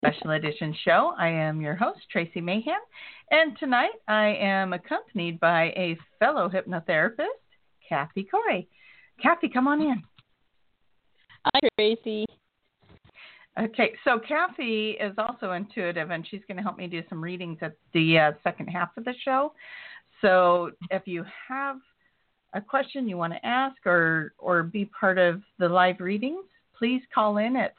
Special Edition show. I am your host, Tracy Mahan, and tonight I am accompanied by a fellow hypnotherapist, Kathy Coy. Kathy, come on in. Hi, Tracy. Okay, so Kathy is also intuitive, and she's going to help me do some readings at the second half of the show. So if you have a question you want to ask or be part of the live readings, please call in at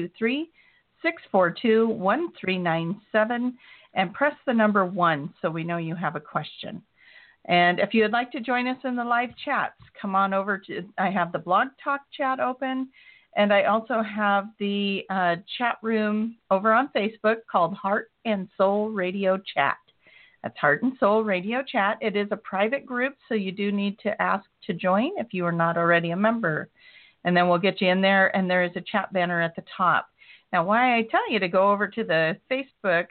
323-642-1397 and press the number 1 so we know you have a question. And if you would like to join us in the live chats, come on over to, I have the Blog Talk chat open, and I also have the chat room over on Facebook called Heart and Soul Radio Chat. That's Heart and Soul Radio Chat. It is a private group, so you do need to ask to join if you are not already a member. And then we'll get you in there, and there is a chat banner at the top. Now, why I tell you to go over to the Facebook,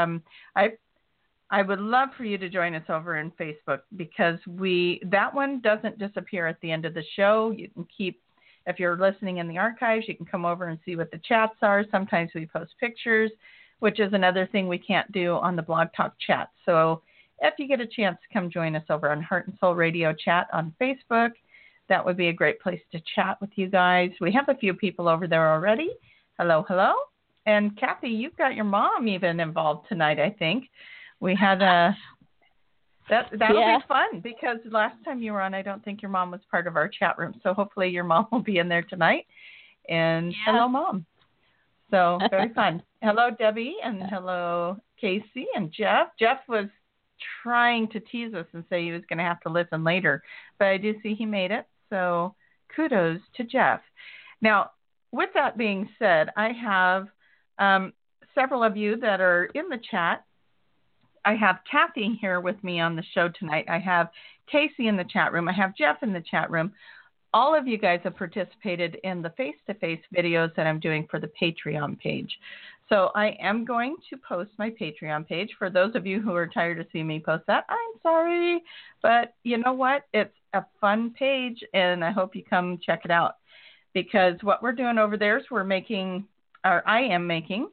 I would love for you to join us over in Facebook because that one doesn't disappear at the end of the show. You can keep, if you're listening in the archives, you can come over and see what the chats are. Sometimes we post pictures, which is another thing we can't do on the Blog Talk chat. So if you get a chance to come join us over on Heart and Soul Radio Chat on Facebook, that would be a great place to chat with you guys. We have a few people over there already. Hello, hello. And Kathy, you've got your mom even involved tonight, I think. We had that'll be fun because last time you were on, I don't think your mom was part of our chat room. So hopefully your mom will be in there tonight. And hello, Mom. So very fun. Hello, Debbie, and hello, Casey and Jeff. Jeff was trying to tease us and say he was going to have to listen later, but I do see he made it. So kudos to Jeff. Now, with that being said, I have several of you that are in the chat. I have Kathy here with me on the show tonight. I have Casey in the chat room. I have Jeff in the chat room. All of you guys have participated in the face-to-face videos that I'm doing for the Patreon page. So I am going to post my Patreon page. For those of you who are tired of seeing me post that, I'm sorry. But you know what? It's a fun page, and I hope you come check it out. Because what we're doing over there is I am making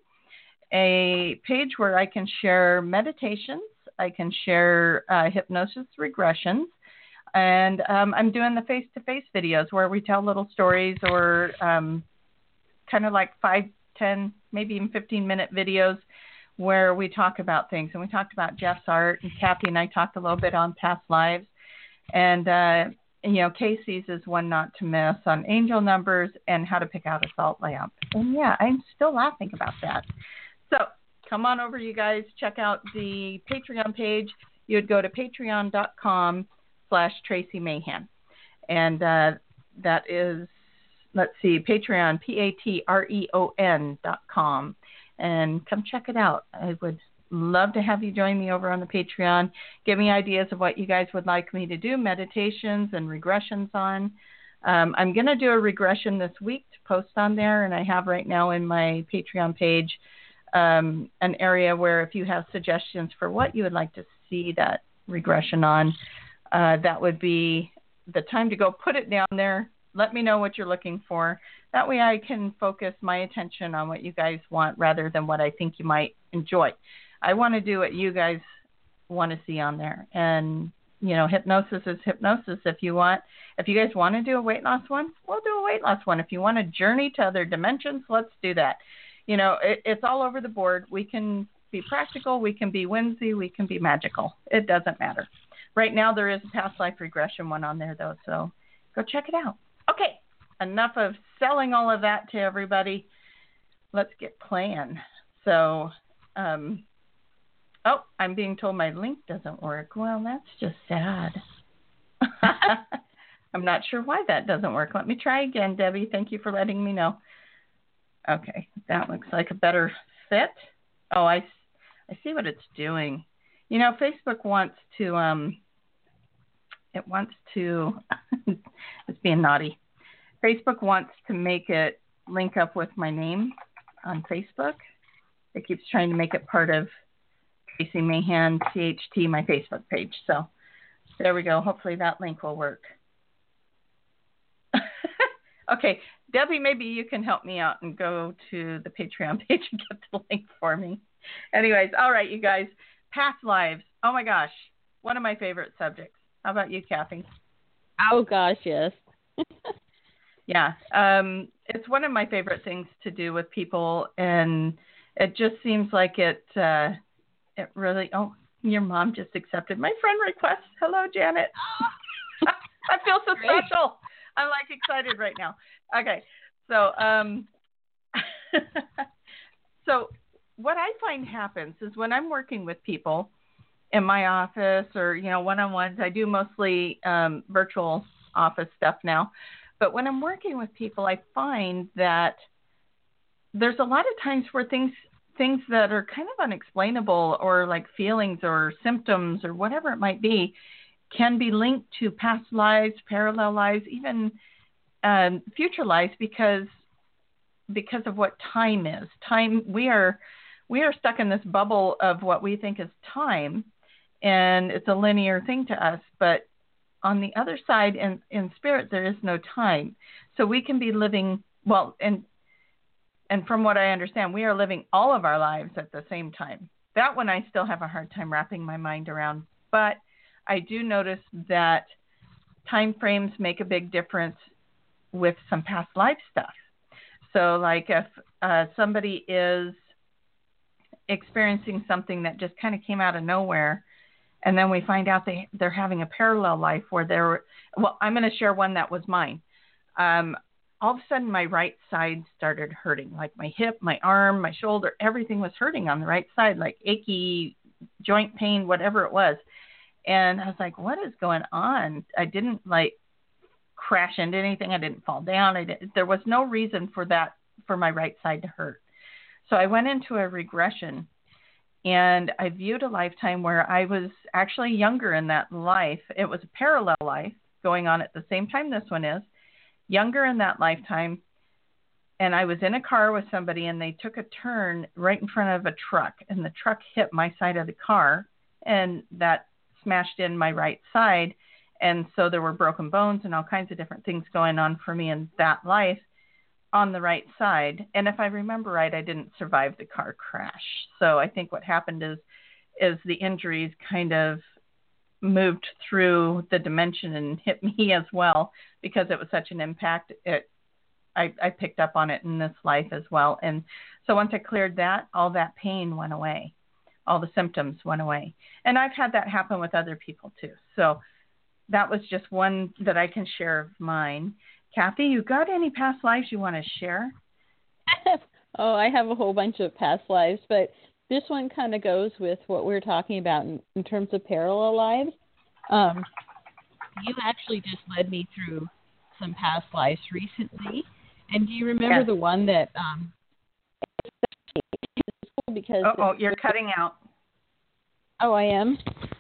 a page where I can share meditations, I can share hypnosis regressions, and I'm doing the face-to-face videos where we tell little stories or kind of like 5, 10, maybe even 15-minute videos where we talk about things. And we talked about Jeff's art, and Kathy and I talked a little bit on past lives. And Casey's is one not to miss on angel numbers and how to pick out a salt lamp. And yeah, I'm still laughing about that. So come on over, you guys. Check out the Patreon page. You would go to patreon.com/Tracy Mahan. And that is, let's see, Patreon, Patreon.com. And come check it out. I would love to have you join me over on the Patreon. Give me ideas of what you guys would like me to do, meditations and regressions on. I'm going to do a regression this week to post on there, and I have right now in my Patreon page an area where if you have suggestions for what you would like to see that regression on, that would be the time to go put it down there. Let me know what you're looking for. That way I can focus my attention on what you guys want rather than what I think you might enjoy. I want to do what you guys want to see on there. And, hypnosis is hypnosis. If you guys want to do a weight loss one, we'll do a weight loss one. If you want to journey to other dimensions, let's do that. It's all over the board. We can be practical. We can be whimsy. We can be magical. It doesn't matter. Right now there is a past life regression one on there, though, so go check it out. Okay, enough of selling all of that to everybody. Let's get playing. So, I'm being told my link doesn't work. Well, that's just sad. I'm not sure why that doesn't work. Let me try again, Debbie. Thank you for letting me know. Okay, that looks like a better fit. Oh, I see what it's doing. Facebook wants to, it's being naughty. Facebook wants to make it link up with my name on Facebook. It keeps trying to make it part of Tracy Mahan, THT, my Facebook page. So there we go. Hopefully that link will work. Okay, Debbie, maybe you can help me out and go to the Patreon page and get the link for me. Anyways, all right, you guys. Past lives. Oh, my gosh. One of my favorite subjects. How about you, Kathy? Oh, gosh, yes. Yeah. It's one of my favorite things to do with people, and it just seems like it really, oh, your mom just accepted my friend request. Hello, Janet. I feel so Great. special. I'm like excited right now. Okay. So, so what I find happens is when I'm working with people in my office or, one-on-ones, I do mostly virtual office stuff now. But when I'm working with people, I find that there's a lot of times where things that are kind of unexplainable or like feelings or symptoms or whatever it might be can be linked to past lives, parallel lives, even future lives because of what time is. Time, we are stuck in this bubble of what we think is time, and it's a linear thing to us. But on the other side, in spirit, there is no time. So we can be living, well, and from what I understand, we are living all of our lives at the same time. That one I still have a hard time wrapping my mind around. But I do notice that time frames make a big difference with some past life stuff. So like if somebody is experiencing something that just kind of came out of nowhere, and then we find out they're having a parallel life where I'm going to share one that was mine. All of a sudden my right side started hurting, like my hip, my arm, my shoulder, everything was hurting on the right side, like achy joint pain, whatever it was. And I was like, what is going on? I didn't like crash into anything. I didn't fall down. There was no reason for my right side to hurt. So I went into a regression, and I viewed a lifetime where I was actually younger in that life. It was a parallel life going on at the same time this one is, younger in that lifetime. And I was in a car with somebody, and they took a turn right in front of a truck, and the truck hit my side of the car, and that smashed in my right side. And so there were broken bones and all kinds of different things going on for me in that life on the right side. And if I remember right, I didn't survive the car crash. So I think what happened is the injuries kind of moved through the dimension and hit me as well, because it was such an impact. I picked up on it in this life as well. And so once I cleared that, all that pain went away. All the symptoms went away. And I've had that happen with other people too. So that was just one that I can share of mine. Kathy, you got any past lives you want to share? Oh, I have a whole bunch of past lives, but this one kind of goes with what we're talking about in terms of parallel lives. You actually just led me through some past lives recently. And do you remember the one that because you're cutting out. Oh, I am?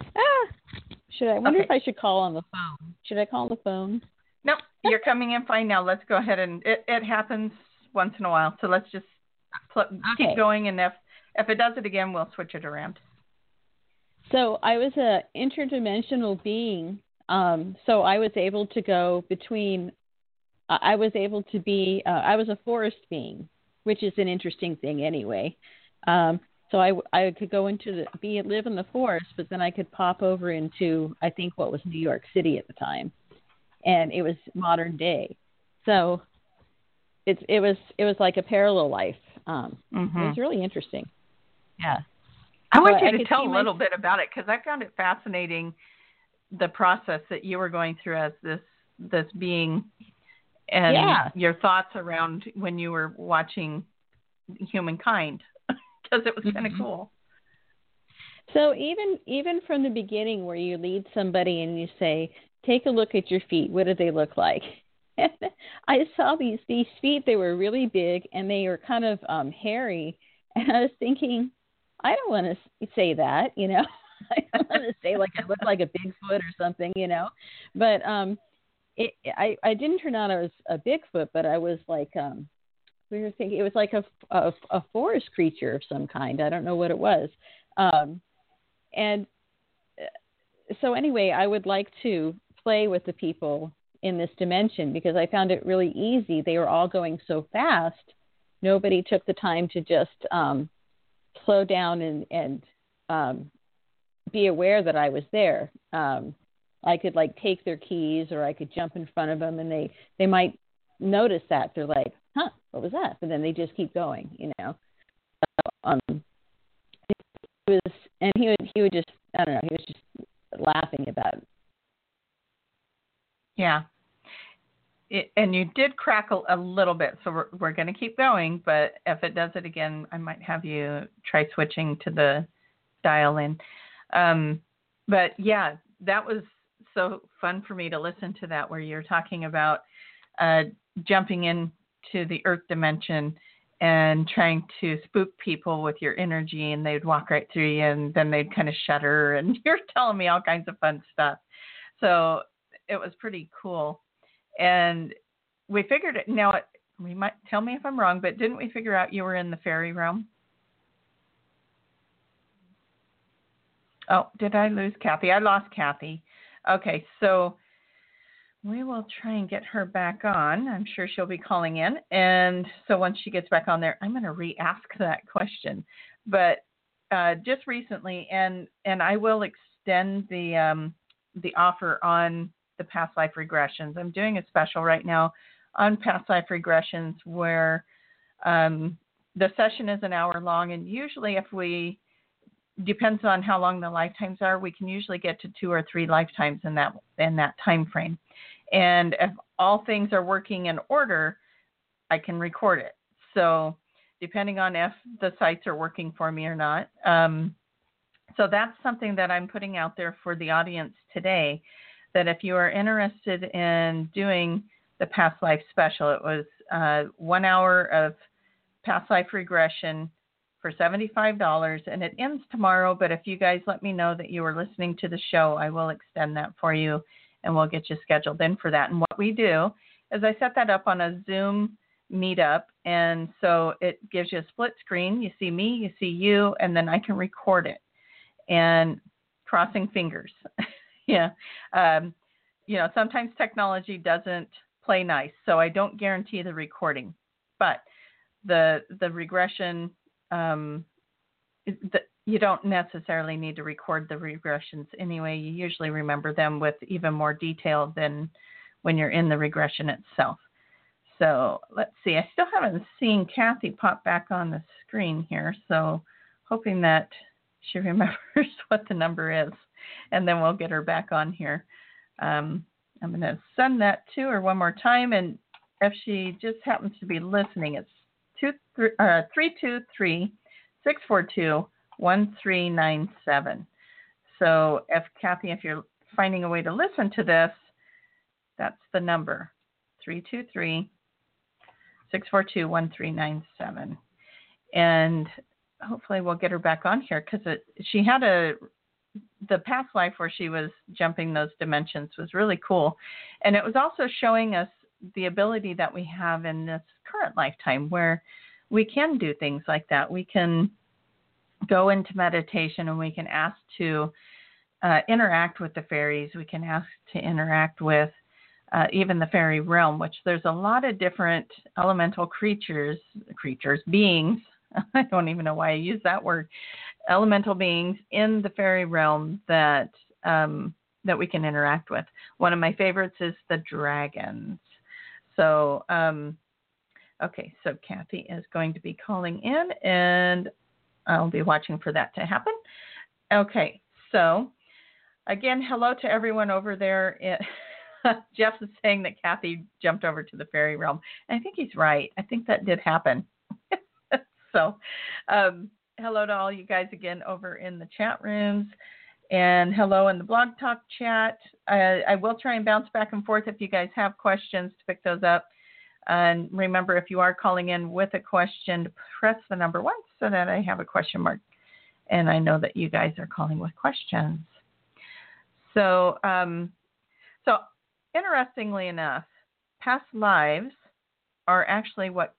I wonder if I should call on the phone. Should I call on the phone? No, you're coming in fine now. Let's go ahead, and it happens once in a while. So let's just keep going, and if it does it again, we'll switch it around. So I was an interdimensional being. So I was able to go between. I was able to be. I was a forest being, which is an interesting thing anyway. So I could go live in the forest, but then I could pop over into, I think, what was New York City at the time, and it was modern day. So it was like a parallel life. It was really interesting. Yeah. I want you to tell a little bit about it, because I found it fascinating, the process that you were going through as this being, and your thoughts around when you were watching Humankind. Because it was kind of cool. So even from the beginning, where you lead somebody and you say, take a look at your feet. What do they look like? And I saw these feet. They were really big, and they were kind of hairy. And I was thinking, I don't want to say that, I don't want to say like I look like a Bigfoot or something, But I didn't turn out I was a Bigfoot, but I was like we were thinking it was like a forest creature of some kind. I don't know what it was. And so anyway, I would like to play with the people in this dimension because I found it really easy. They were all going so fast. Nobody took the time to just slow down and be aware that I was there. I could like take their keys, or I could jump in front of them, and they might notice that. They're like, "Huh, what was that?" But then they just keep going, you know. He would just, I don't know, he was just laughing about it. Yeah. And you did crackle a little bit, so we're going to keep going, but if it does it again, I might have you try switching to the dial in. But yeah, that was so fun for me to listen to that, where you're talking about jumping into the earth dimension and trying to spook people with your energy, and they'd walk right through you, and then they'd kind of shudder, and you're telling me all kinds of fun stuff. So it was pretty cool. And we figured it. Now, we might tell me if I'm wrong, but didn't we figure out you were in the fairy realm? Oh, did I lose Kathy? I lost Kathy. Okay, so we will try and get her back on. I'm sure she'll be calling in. And so once she gets back on there, I'm going to re-ask that question. But just recently, and I will extend the offer on the past life regressions. I'm doing a special right now on past life regressions where the session is an hour long, and usually depends on how long the lifetimes are, we can usually get to 2 or 3 lifetimes in that time frame. And if all things are working in order, I can record it. So depending on if the sites are working for me or not. So that's something that I'm putting out there for the audience today, that if you are interested in doing the past life special, it was 1 hour of past life regression for $75, and it ends tomorrow. But if you guys let me know that you were listening to the show, I will extend that for you, and we'll get you scheduled in for that. And what we do is I set that up on a Zoom meetup, and so it gives you a split screen. You see me, you see you, and then I can record it. And crossing fingers. Yeah. Sometimes technology doesn't play nice, so I don't guarantee the recording. But the regression, you don't necessarily need to record the regressions anyway. You usually remember them with even more detail than when you're in the regression itself. So let's see. I still haven't seen Kathy pop back on the screen here, so hoping that she remembers what the number is, and then we'll get her back on here. I'm going to send that to her one more time, and if she just happens to be listening, it's 323-642-1397. So Kathy, if you're finding a way to listen to this, that's the number, 323-642-1397. And hopefully we'll get her back on here, because she had the past life where she was jumping those dimensions was really cool. And it was also showing us the ability that we have in this current lifetime where we can do things like that. We can go into meditation, and we can ask to interact with the fairies. We can ask to interact with even the fairy realm, which there's a lot of different elemental beings. I don't even know why I use that word. Elemental beings in the fairy realm that we can interact with. One of my favorites is the dragons. So, okay, so Kathy is going to be calling in, and I'll be watching for that to happen. Okay, so again, hello to everyone over there. Jeff is saying that Kathy jumped over to the fairy realm. And I think he's right. I think that did happen. So hello to all you guys again over in the chat rooms, and hello in the Blog Talk chat. I will try and bounce back and forth if you guys have questions to pick those up. And remember, if you are calling in with a question, press the number 1 so that I have a question mark, and I know that you guys are calling with questions. So, so interestingly enough, past lives are actually what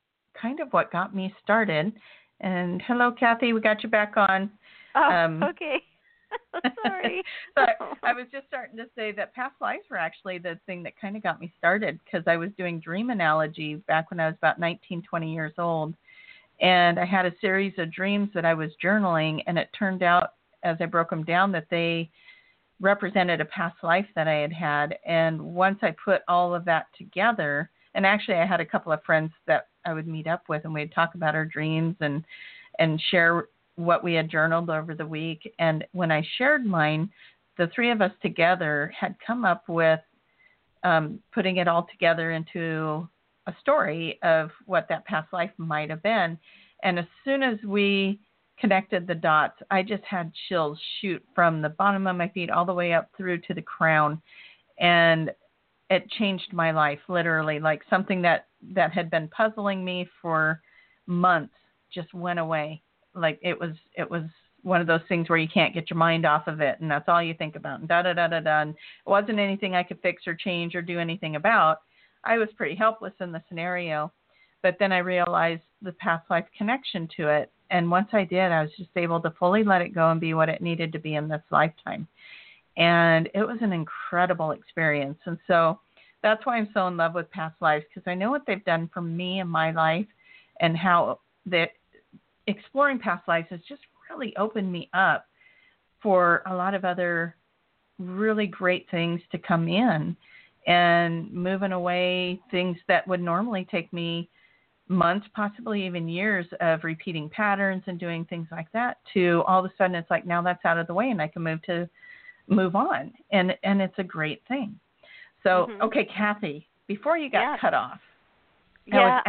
got me started. And hello, Kathy, we got you back on. Oh, okay. Sorry. So I was just starting to say that past lives were actually the thing that kind of got me started, because I was doing dream analogy back when I was about 19, 20 years old. And I had a series of dreams that I was journaling, and it turned out, as I broke them down, that they represented a past life that I had had. And once I put all of that together, and actually I had a couple of friends that I would meet up with, and we'd talk about our dreams and share what we had journaled over the week. And when I shared mine, the three of us together had come up with putting it all together into a story of what that past life might have been. And as soon as we connected the dots, I just had chills shoot from the bottom of my feet all the way up through to the crown. And it changed my life, literally. Like something that had been puzzling me for months just went away. Like it was one of those things where you can't get your mind off of it, and that's all you think about, and da-da-da-da-da. And it wasn't anything I could fix or change or do anything about. I was pretty helpless in the scenario. But then I realized the past life connection to it. And once I did, I was just able to fully let it go and be what it needed to be in this lifetime. And it was an incredible experience. And so that's why I'm so in love with past lives, because I know what they've done for me in my life, and how that exploring past lives has just really opened me up for a lot of other really great things to come in, and moving away things that would normally take me months, possibly even years of repeating patterns and doing things like that, to all of a sudden it's like, now that's out of the way and I can move on. And it's a great thing. So, okay, Kathy, before you got cut off, I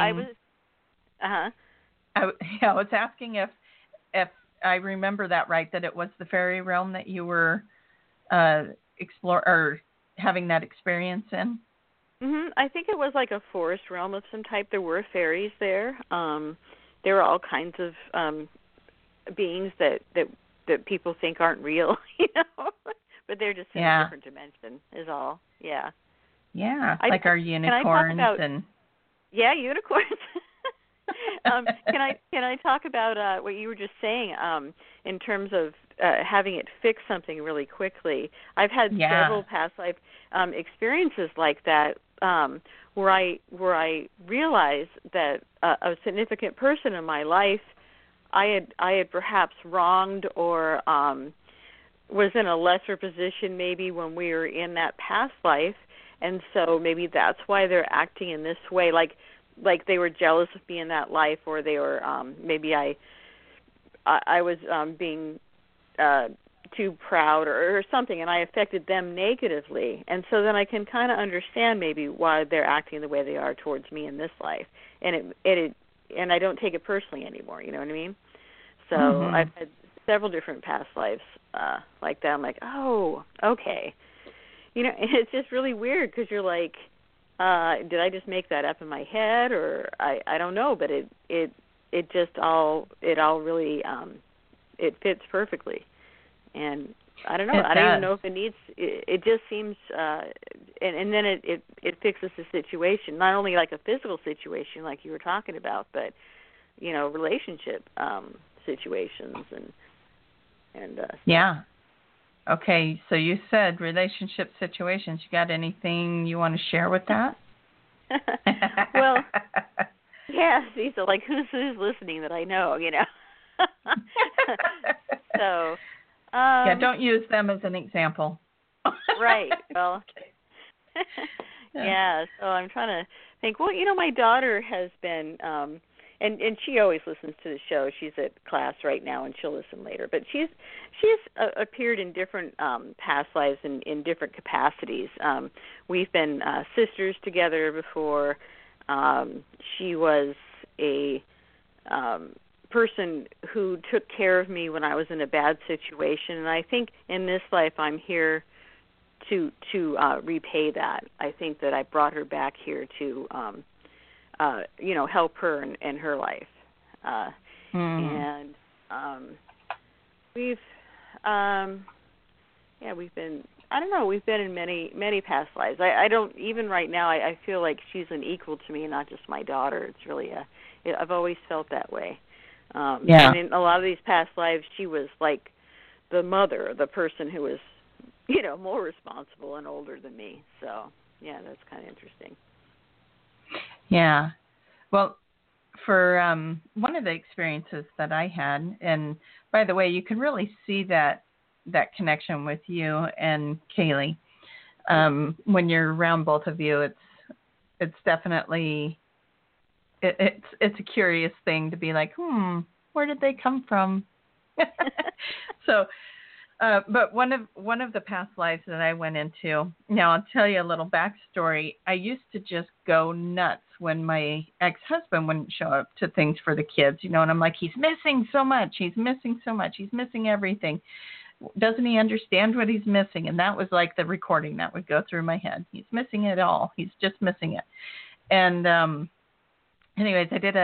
was asking if I remember that right, that it was the fairy realm that you were having that experience in. I think it was like a forest realm of some type. There were fairies there. There were all kinds of beings that people think aren't real, but they're just in a different dimension is all. Yeah. Yeah, like our unicorns and. Yeah, unicorns. Can I talk about what you were just saying in terms of having it fix something really quickly? I've had several past life experiences like that, where I realized that a significant person in my life I had perhaps wronged, or was in a lesser position maybe when we were in that past life, and so maybe that's why they're acting in this way, like they were jealous of me in that life, or they were maybe I was being too proud or something, and I affected them negatively. And so then I can kind of understand maybe why they're acting the way they are towards me in this life, and and I don't take it personally anymore. You know what I mean? So I've had several different past lives like that. I'm like, oh, okay. It's just really weird, because you're like, did I just make that up in my head, or I don't know, but it just all really it fits perfectly, and I don't know. I don't even know if it needs. It just seems, and then it fixes the situation, not only like a physical situation like you were talking about, but relationship situations and yeah. Okay, so you said relationship situations. You got anything you want to share with that? Well, yeah. See, so like who's listening that I know, So. Don't use them as an example. Right. Well. Yeah. So I'm trying to think. Well, my daughter has been. And she always listens to the show. She's at class right now, and she'll listen later. But she's appeared in different past lives in different capacities. We've been sisters together before. She was a person who took care of me when I was in a bad situation, and I think in this life I'm here to repay that. I think that I brought her back here to. Help her in her life. And we've been, I don't know, we've been in many, many past lives. I don't, even right now, I feel like she's an equal to me, not just my daughter. It's really I've always felt that way. And in a lot of these past lives, she was like the mother, the person who was, you know, more responsible and older than me. So, yeah, that's kind of interesting. Yeah. Well, for one of the experiences that I had, and by the way, you can really see that connection with you and Kaylee. When you're around both of you, it's definitely it's a curious thing to be like, where did they come from? So, but one of the past lives that I went into. Now I'll tell you a little backstory. I used to just go nuts when my ex-husband wouldn't show up to things for the kids, you know, and I'm like, he's missing so much. He's missing so much. He's missing everything. Doesn't he understand what he's missing? And that was like the recording that would go through my head. He's missing it all. He's just missing it. And anyways,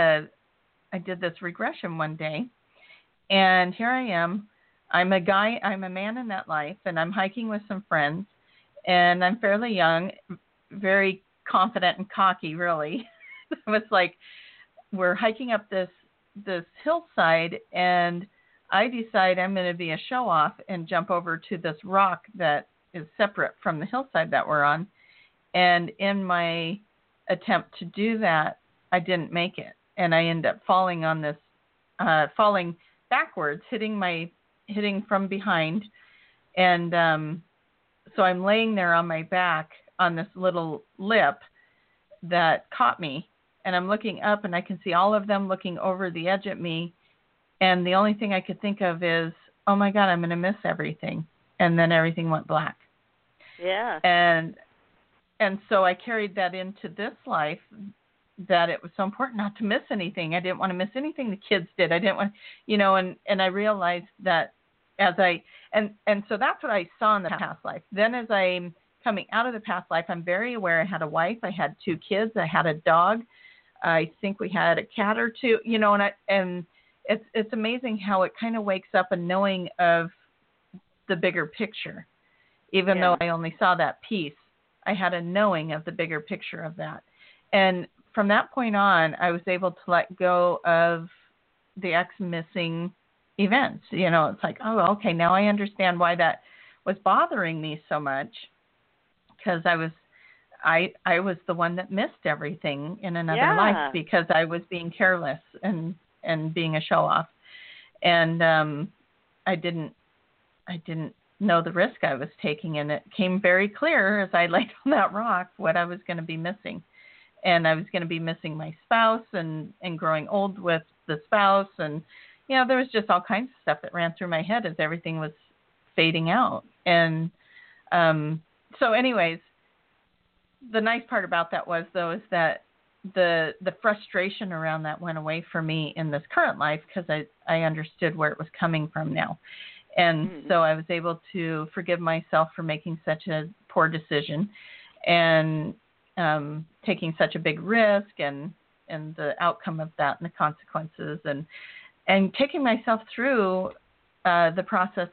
I did this regression one day, and here I am. I'm a man in that life, and I'm hiking with some friends, and I'm fairly young, very confident and cocky, really. It was like we're hiking up this hillside, and I decide I'm going to be a show-off and jump over to this rock that is separate from the hillside that we're on. And in my attempt to do that, I didn't make it, and I end up falling backwards, hitting from behind, and so I'm laying there on my back on this little lip that caught me, and I'm looking up, and I can see all of them looking over the edge at me, and the only thing I could think of is, oh my God, I'm going to miss everything, and then everything went black. Yeah. And so I carried that into this life, that it was so important not to miss anything. I didn't want to miss anything the kids did. I didn't want, you know, and I realized that and so that's what I saw in the past life. Then as I'm coming out of the past life, I'm very aware I had a wife, I had 2 kids, I had a dog. I think we had a cat or 2, you know, and it's amazing how it kind of wakes up a knowing of the bigger picture. Even though I only saw that piece, I had a knowing of the bigger picture of that. And from that point on, I was able to let go of the missing events. You know, it's like, oh, okay, now I understand why that was bothering me so much, because I was the one that missed everything in another life because I was being careless and being a show off, and I didn't know the risk I was taking, and it came very clear as I laid on that rock what I was going to be missing. And I was going to be missing my spouse and growing old with the spouse. And, you know, there was just all kinds of stuff that ran through my head as everything was fading out. And so anyways, the nice part about that was, though, is that the frustration around that went away for me in this current life, because I understood where it was coming from now. And so I was able to forgive myself for making such a poor decision and taking such a big risk and the outcome of that and the consequences, and taking myself through the process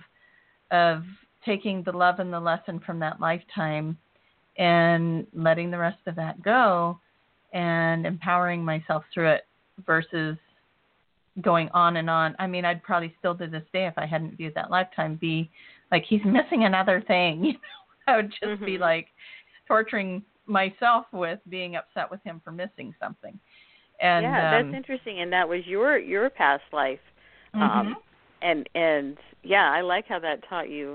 of taking the love and the lesson from that lifetime and letting the rest of that go and empowering myself through it versus going on and on. I mean, I'd probably still to this day, if I hadn't viewed that lifetime, be like, he's missing another thing. You know, I would just be like torturing myself with being upset with him for missing something. And that's interesting. And that was your past life. And I like how that taught you.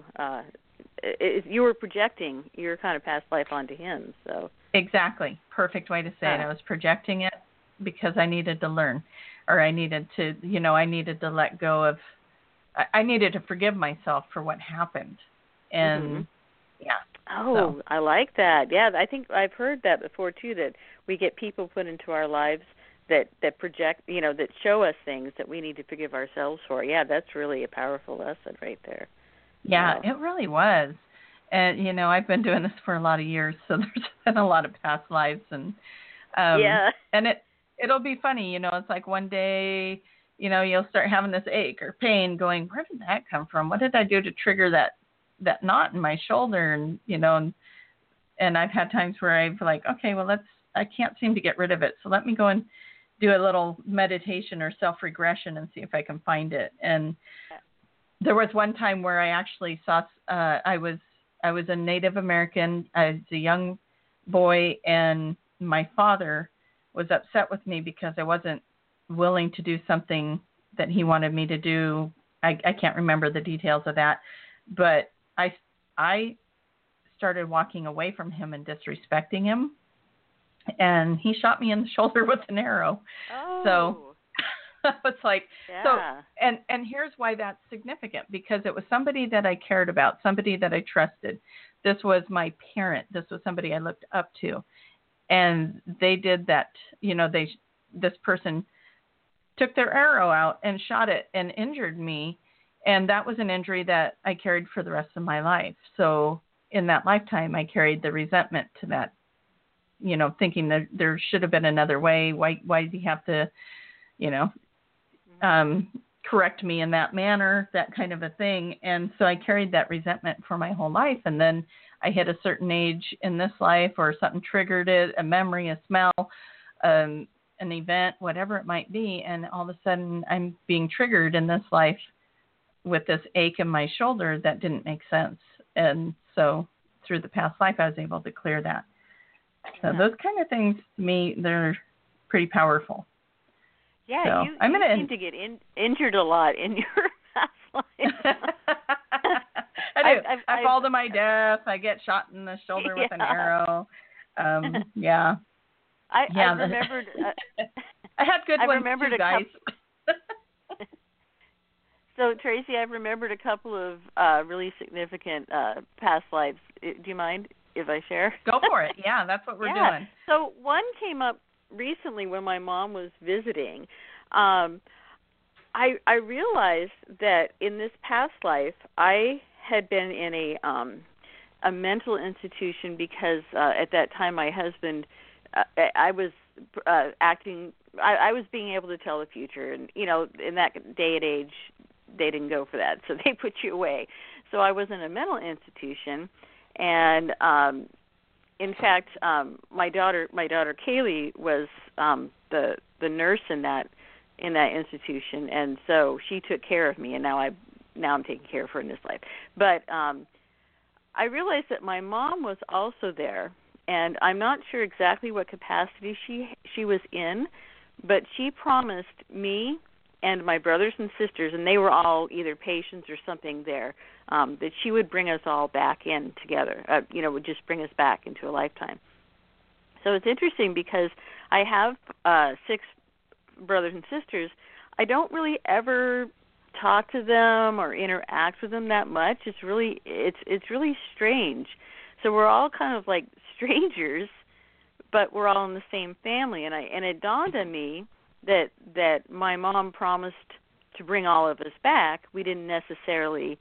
You were projecting your kind of past life onto him. So exactly, perfect way to say it. I was projecting it because I needed to learn, or I needed to, I needed to let go of. I needed to forgive myself for what happened, and Oh, so. I like that. Yeah, I think I've heard that before too. That we get people put into our lives that project, that show us things that we need to forgive ourselves for. Yeah, that's really a powerful lesson right there. Yeah, it really was. And I've been doing this for a lot of years, so there's been a lot of past lives, and and it'll be funny. It's like one day, you'll start having this ache or pain, going, where did that come from? What did I do to trigger that knot in my shoulder? And and I've had times where I've like, okay, well, I can't seem to get rid of it, so let me go and do a little meditation or self-regression and see if I can find it. And there was one time where I actually saw, I was a Native American. I was a young boy, and my father was upset with me because I wasn't willing to do something that he wanted me to do. I can't remember the details of that, but I started walking away from him and disrespecting him, and he shot me in the shoulder with an arrow. Oh. So it's like, yeah. So, and here's why that's significant, because it was somebody that I cared about, somebody that I trusted. This was my parent. This was somebody I looked up to. And they did that, this person took their arrow out and shot it and injured me. And that was an injury that I carried for the rest of my life. So in that lifetime, I carried the resentment to that, thinking that there should have been another way. Why did he have to, correct me in that manner, that kind of a thing. And so I carried that resentment for my whole life. And then I hit a certain age in this life, or something triggered it, a memory, a smell, an event, whatever it might be. And all of a sudden I'm being triggered in this life with this ache in my shoulder that didn't make sense. And so through the past life, I was able to clear that. So those kind of things, to me, they're pretty powerful. Yeah, so you seem to get injured a lot in your past life. I do. I fall to my death. I get shot in the shoulder with an arrow. Yeah. I remembered. I had good ones too, guys. So, Tracy, I've remembered a couple of really significant past lives. Do you mind if I share? Go for it. Yeah, that's what we're doing. So one came up recently when my mom was visiting. I realized that in this past life I had been in a mental institution because at that time my husband, I was acting. I was being able to tell the future, and in that day and age, they didn't go for that, so they put you away. So I was in a mental institution, and in fact, my daughter Kaylee was the nurse in that institution, and so she took care of me, and now I'm taking care of her in this life. But I realized that my mom was also there, and I'm not sure exactly what capacity she was in, but she promised me and my brothers and sisters, and they were all either patients or something there, that she would bring us all back in together, would just bring us back into a lifetime. So it's interesting because I have 6 brothers and sisters. I don't really ever talk to them or interact with them that much. It's really strange. So we're all kind of like strangers, but we're all in the same family. And it dawned on me that my mom promised to bring all of us back. We didn't necessarily,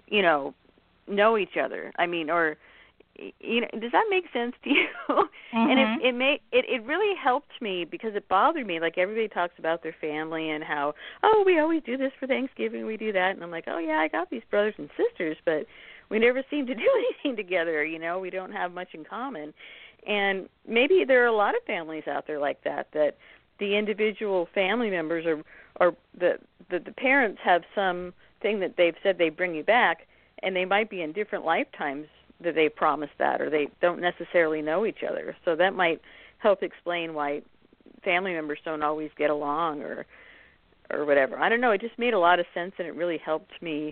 know each other. I mean, or does that make sense to you? Mm-hmm. And it really helped me because it bothered me. Like everybody talks about their family and how, we always do this for Thanksgiving, we do that, and I'm like, I got these brothers and sisters, but we never seem to do anything together. We don't have much in common. And maybe there are a lot of families out there like that the individual family members or the parents have some thing that they've said they bring you back, and they might be in different lifetimes that they promised that, or they don't necessarily know each other. So that might help explain why family members don't always get along or whatever. I don't know. It just made a lot of sense, and it really helped me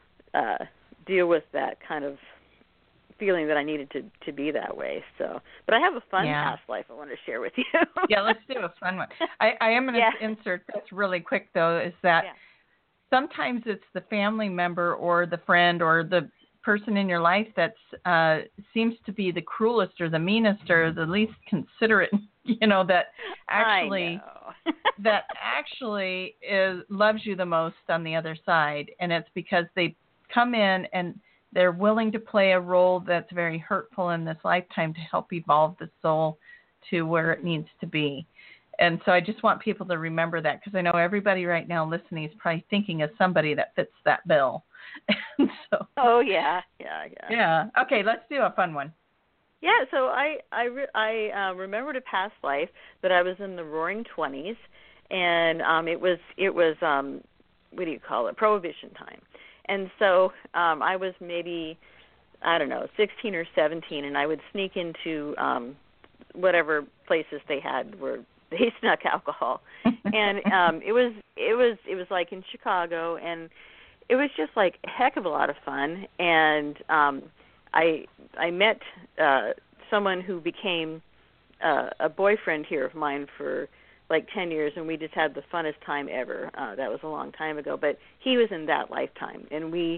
deal with that kind of feeling that I needed to be that way. So, but I have a fun past life I want to share with you. Yeah, let's do a fun one. I am going to insert this really quick, though, is that sometimes it's the family member or the friend or the person in your life that seems to be the cruelest or the meanest or the least considerate, that actually that actually loves you the most on the other side. And it's because they come in and they're willing to play a role that's very hurtful in this lifetime to help evolve the soul to where it needs to be. And so I just want people to remember that, because I know everybody right now listening is probably thinking of somebody that fits that bill. And so, yeah. Okay, let's do a fun one. Yeah, so I remembered a past life that I was in the Roaring 20s, and it was what do you call it? Prohibition time. And so I was maybe, I don't know, 16 or 17, and I would sneak into whatever places they had where they snuck alcohol. And it was like in Chicago, and it was just like a heck of a lot of fun. And I met someone who became a boyfriend here of mine for like 10 years, and we just had the funnest time ever. That was a long time ago, but he was in that lifetime, and we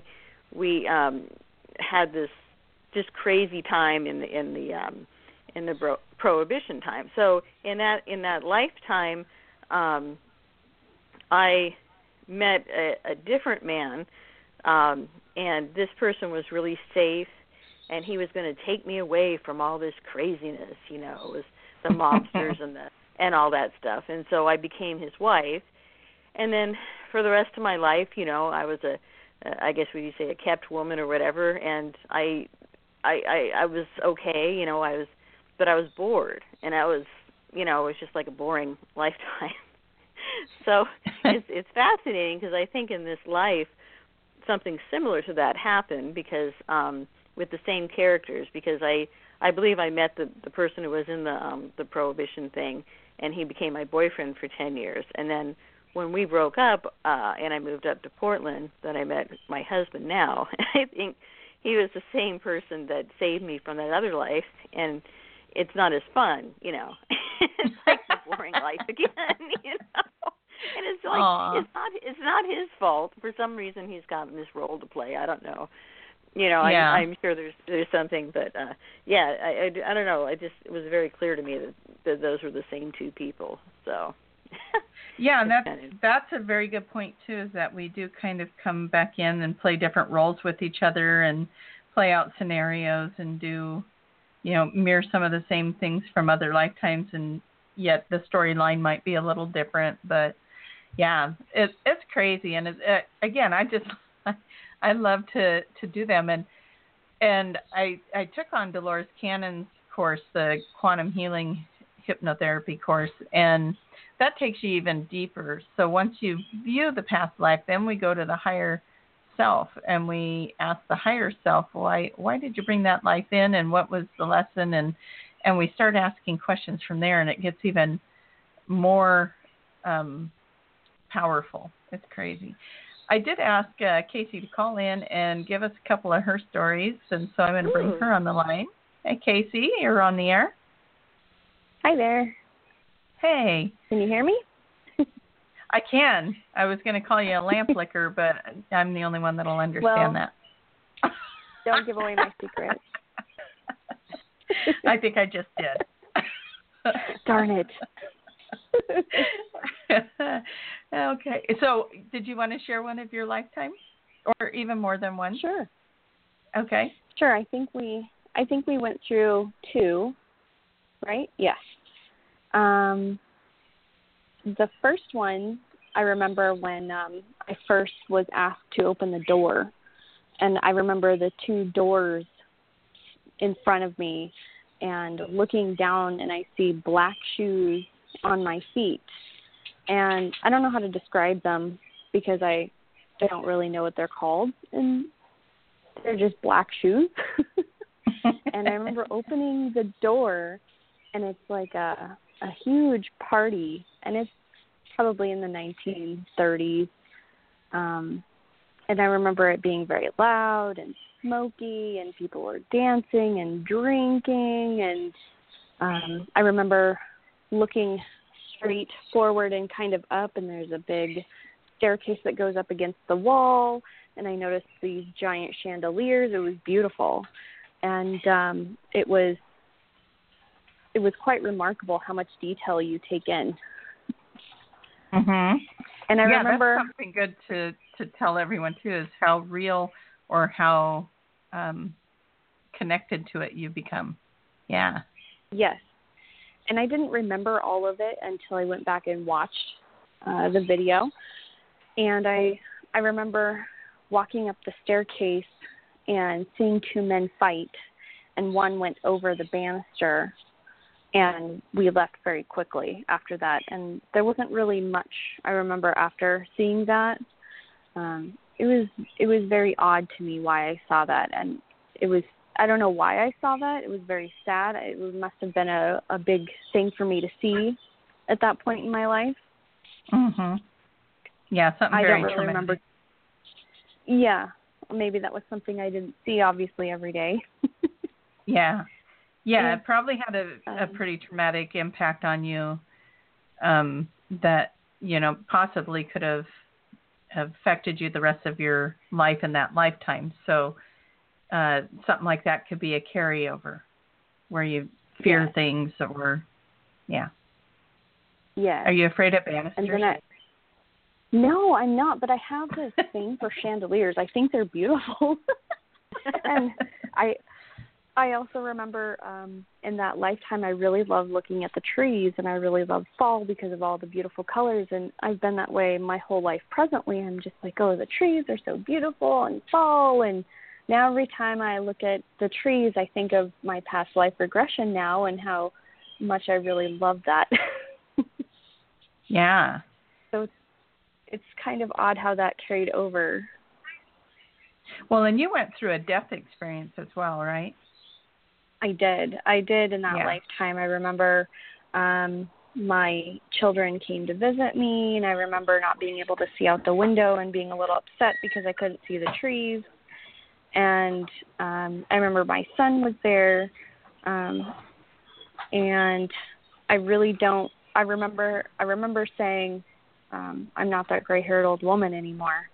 had this just crazy time in the Prohibition time. So in that lifetime, I met a different man, and this person was really safe, and he was going to take me away from all this craziness. You know, it was the mobsters and all that stuff. And so I became his wife. And then for the rest of my life, you know, I was I guess would you say a kept woman or whatever, and I was okay, you know, but I was bored, and it was just like a boring lifetime. So it's fascinating, because I think in this life something similar to that happened, because with the same characters, because I believe I met the person who was in the Prohibition thing, and he became my boyfriend for 10 years. And then when we broke up and I moved up to Portland, then I met my husband now. I think he was the same person that saved me from that other life, and it's not as fun, you know. It's like the boring life again, you know. And it's like it's not his fault. For some reason he's gotten this role to play. I don't know. You know, yeah. I'm sure there's something, but I don't know. It was very clear to me that those were the same two people. So yeah, and that's a very good point too. Is that we do kind of come back in and play different roles with each other and play out scenarios and do, you know, mirror some of the same things from other lifetimes, and yet the storyline might be a little different. But yeah, it's crazy, and again, I love to do them, and I took on Dolores Cannon's course, the Quantum Healing Hypnotherapy course, and that takes you even deeper. So once you view the past life, then we go to the higher self, and we ask the higher self, why did you bring that life in, and what was the lesson, and we start asking questions from there, and it gets even more powerful. It's crazy. I did ask Casey to call in and give us a couple of her stories, and so I'm going to bring her on the line. Hey, Casey, you're on the air. Hi there. Hey. Can you hear me? I can. I was going to call you a lamp licker, but I'm the only one that will understand that. Don't give away my secret. I think I just did. Darn it. Okay. So did you want to share one of your lifetime, or even more than one? Sure. Okay. Sure. I think we went through 2, right? Yes. The first one, I remember when I first was asked to open the door, and I remember the 2 doors in front of me, and looking down, and I see black shoes on my feet, and I don't know how to describe them because I don't really know what they're called, and they're just black shoes. And I remember opening the door, and it's like a huge party, and it's probably in the 1930s, and I remember it being very loud and smoky, and people were dancing and drinking, and I remember looking straight forward and kind of up, and there's a big staircase that goes up against the wall, and I noticed these giant chandeliers. It was beautiful, and it was quite remarkable how much detail you take in. Mhm. And I remember that's something good to tell everyone too, is how real or how connected to it you become. Yeah. Yes. And I didn't remember all of it until I went back and watched the video. And I remember walking up the staircase and seeing 2 men fight, and one went over the banister, and we left very quickly after that. And there wasn't really much I remember after seeing that. it was very odd to me why I saw that, and it was, I don't know why I saw that. It was very sad. It must have been a big thing for me to see at that point in my life. Mhm. Yeah, something very I don't really traumatic. remember. Yeah, maybe that was something I didn't see obviously every day. Yeah. Yeah, And, it probably had a pretty traumatic impact on you, that, possibly could have affected you the rest of your life in that lifetime. So something like that could be a carryover where you fear things or, yeah. Yeah. Are you afraid of banisters? And then no, I'm not, but I have this thing for chandeliers. I think they're beautiful. And I also remember in that lifetime I really loved looking at the trees, and I really loved fall because of all the beautiful colors, and I've been that way my whole life presently. I'm just like, oh, the trees are so beautiful and fall, and now every time I look at the trees I think of my past life regression now and how much I really love that. Yeah. So it's kind of odd how that carried over. Well, and you went through a death experience as well, right? I did in that lifetime. I remember my children came to visit me, and I remember not being able to see out the window and being a little upset because I couldn't see the trees. And I remember my son was there, and I remember saying, I'm not that gray-haired old woman anymore.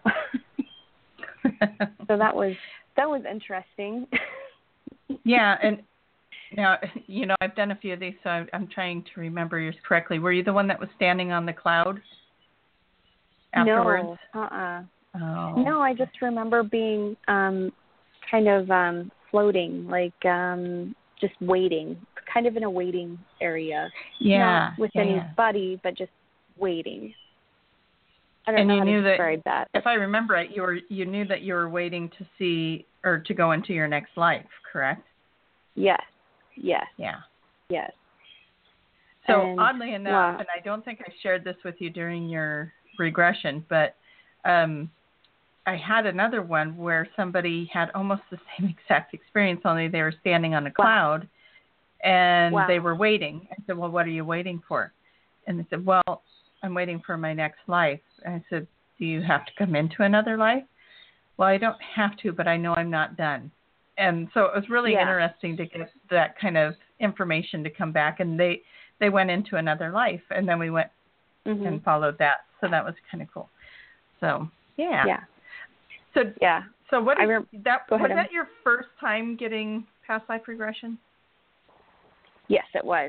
So that was interesting. Yeah, and now, I've done a few of these, so I'm trying to remember yours correctly. Were you the one that was standing on the cloud afterwards? No, Oh. No, I just remember being kind of floating, like just waiting, kind of in a waiting area. Yeah. Not with anybody, but just waiting. I don't and know you how knew to describe that. If I remember right, you knew that you were waiting to see or to go into your next life, correct? Yes. Yeah. Yes. So and, oddly enough, and I don't think I shared this with you during your regression, but I had another one where somebody had almost the same exact experience, only they were standing on a cloud and they were waiting. I said, well, what are you waiting for? And they said, well, I'm waiting for my next life. And I said, do you have to come into another life? Well, I don't have to, but I know I'm not done. And so it was really interesting to get that kind of information to come back. And they went into another life, and then we went and followed that. So that was kind of cool. So, yeah. Yeah. So what is that? Go ahead, was that your first time getting past life regression? Yes, it was.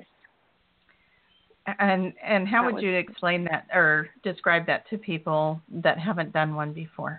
And how would you explain that or describe that to people that haven't done one before?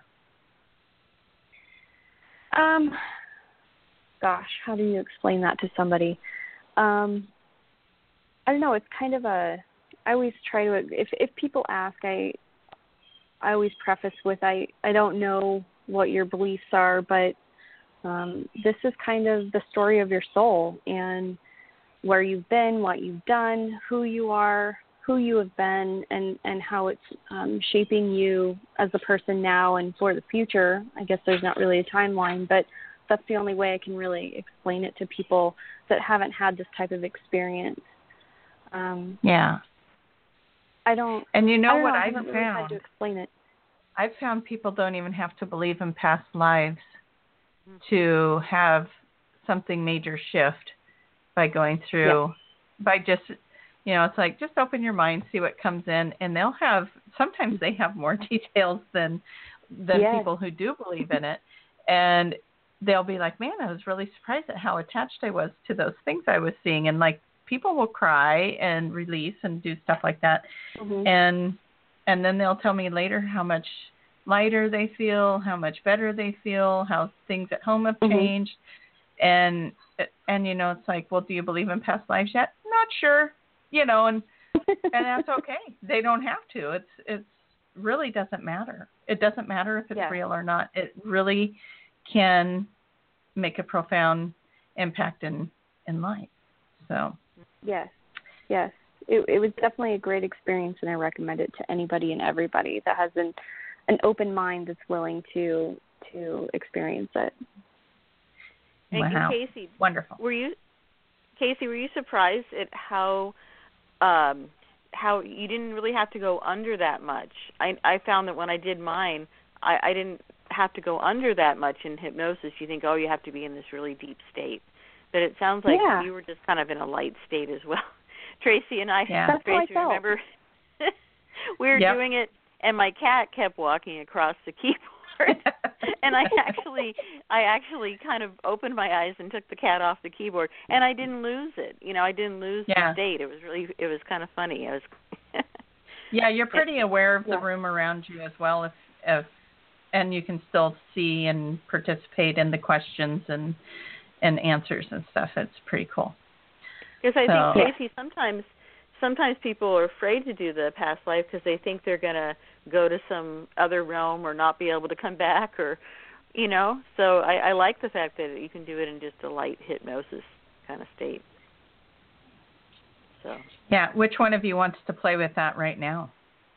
Gosh, how do you explain that to somebody? I don't know. It's kind of I always try to, if people ask, I always preface with, I don't know what your beliefs are, but this is kind of the story of your soul and where you've been, what you've done, who you are, who you have been, and how it's shaping you as a person now and for the future. I guess there's not really a timeline, but that's the only way I can really explain it to people that haven't had this type of experience. Yeah. I don't. And you know what I I've haven't really found? had to explain it. I've found people don't even have to believe in past lives to have something major shift by going through, by just, it's like just open your mind, see what comes in, and sometimes they have more details than people who do believe in it. And they'll be like, man, I was really surprised at how attached I was to those things I was seeing. And like people will cry and release and do stuff like that. And then they'll tell me later how much lighter they feel, how much better they feel, how things at home have changed. And it's like, well, do you believe in past lives yet? Not sure, and that's okay. They don't have to. It's really doesn't matter. It doesn't matter if it's real or not. It really can make a profound impact in life. So yes, it was definitely a great experience, and I recommend it to anybody and everybody that hasn't an open mind that's willing to experience it. Wow. And Casey, wonderful. Were you surprised at how you didn't really have to go under that much? I found that when I did mine, I didn't have to go under that much in hypnosis. You think, oh, you have to be in this really deep state. But it sounds like you were just kind of in a light state as well. Tracy and I, That's Tracy, how I felt. remember, we were doing it, and my cat kept walking across the keyboard. And I actually kind of opened my eyes and took the cat off the keyboard, and I didn't lose it. I didn't lose the state. It was kind of funny. Yeah, you're pretty aware of the room around you as well, if and you can still see and participate in the questions and answers and stuff. It's pretty cool. Because I think, Casey, sometimes people are afraid to do the past life because they think they're going to go to some other realm or not be able to come back, or, So I like the fact that you can do it in just a light hypnosis kind of state. So. Yeah, which one of you wants to play with that right now?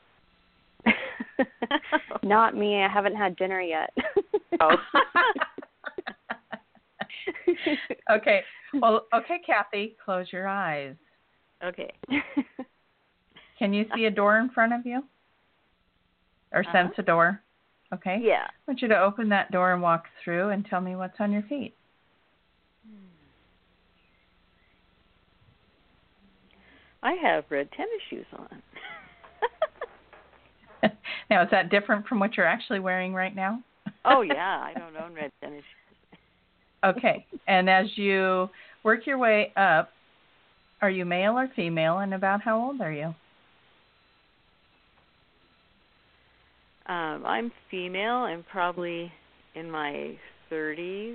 Not me. I haven't had dinner yet. Oh. Okay. Well, okay, Kathy, close your eyes. Okay. Can you see a door in front of you? Or sense a door? Okay. Yeah. I want you to open that door and walk through and tell me what's on your feet. I have red tennis shoes on. Now, is that different from what you're actually wearing right now? Oh, yeah. I don't own red tennis shoes. Okay. And as you work your way up, are you male or female, and about how old are you? I'm female. I'm probably in my 30s.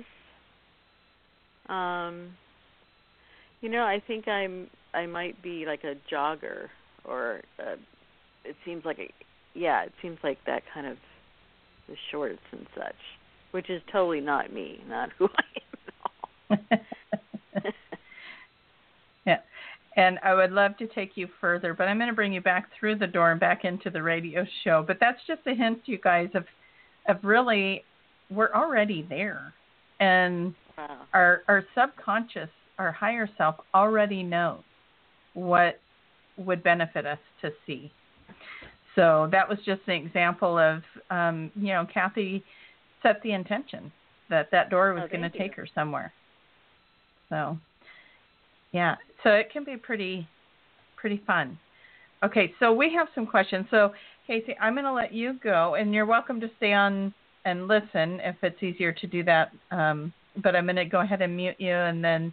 I think I might be like a jogger, or it seems like that kind of the shorts and such, which is totally not me, not who I am at all. Yeah. And I would love to take you further, but I'm going to bring you back through the door and back into the radio show. But that's just a hint, you guys, of really, we're already there. And our subconscious, our higher self already knows what would benefit us to see. So that was just an example of, Kathy set the intention that door was going to take her somewhere. So, yeah. So it can be pretty fun. Okay, so we have some questions. So, Casey, I'm going to let you go, and you're welcome to stay on and listen if it's easier to do that. But I'm going to go ahead and mute you, and then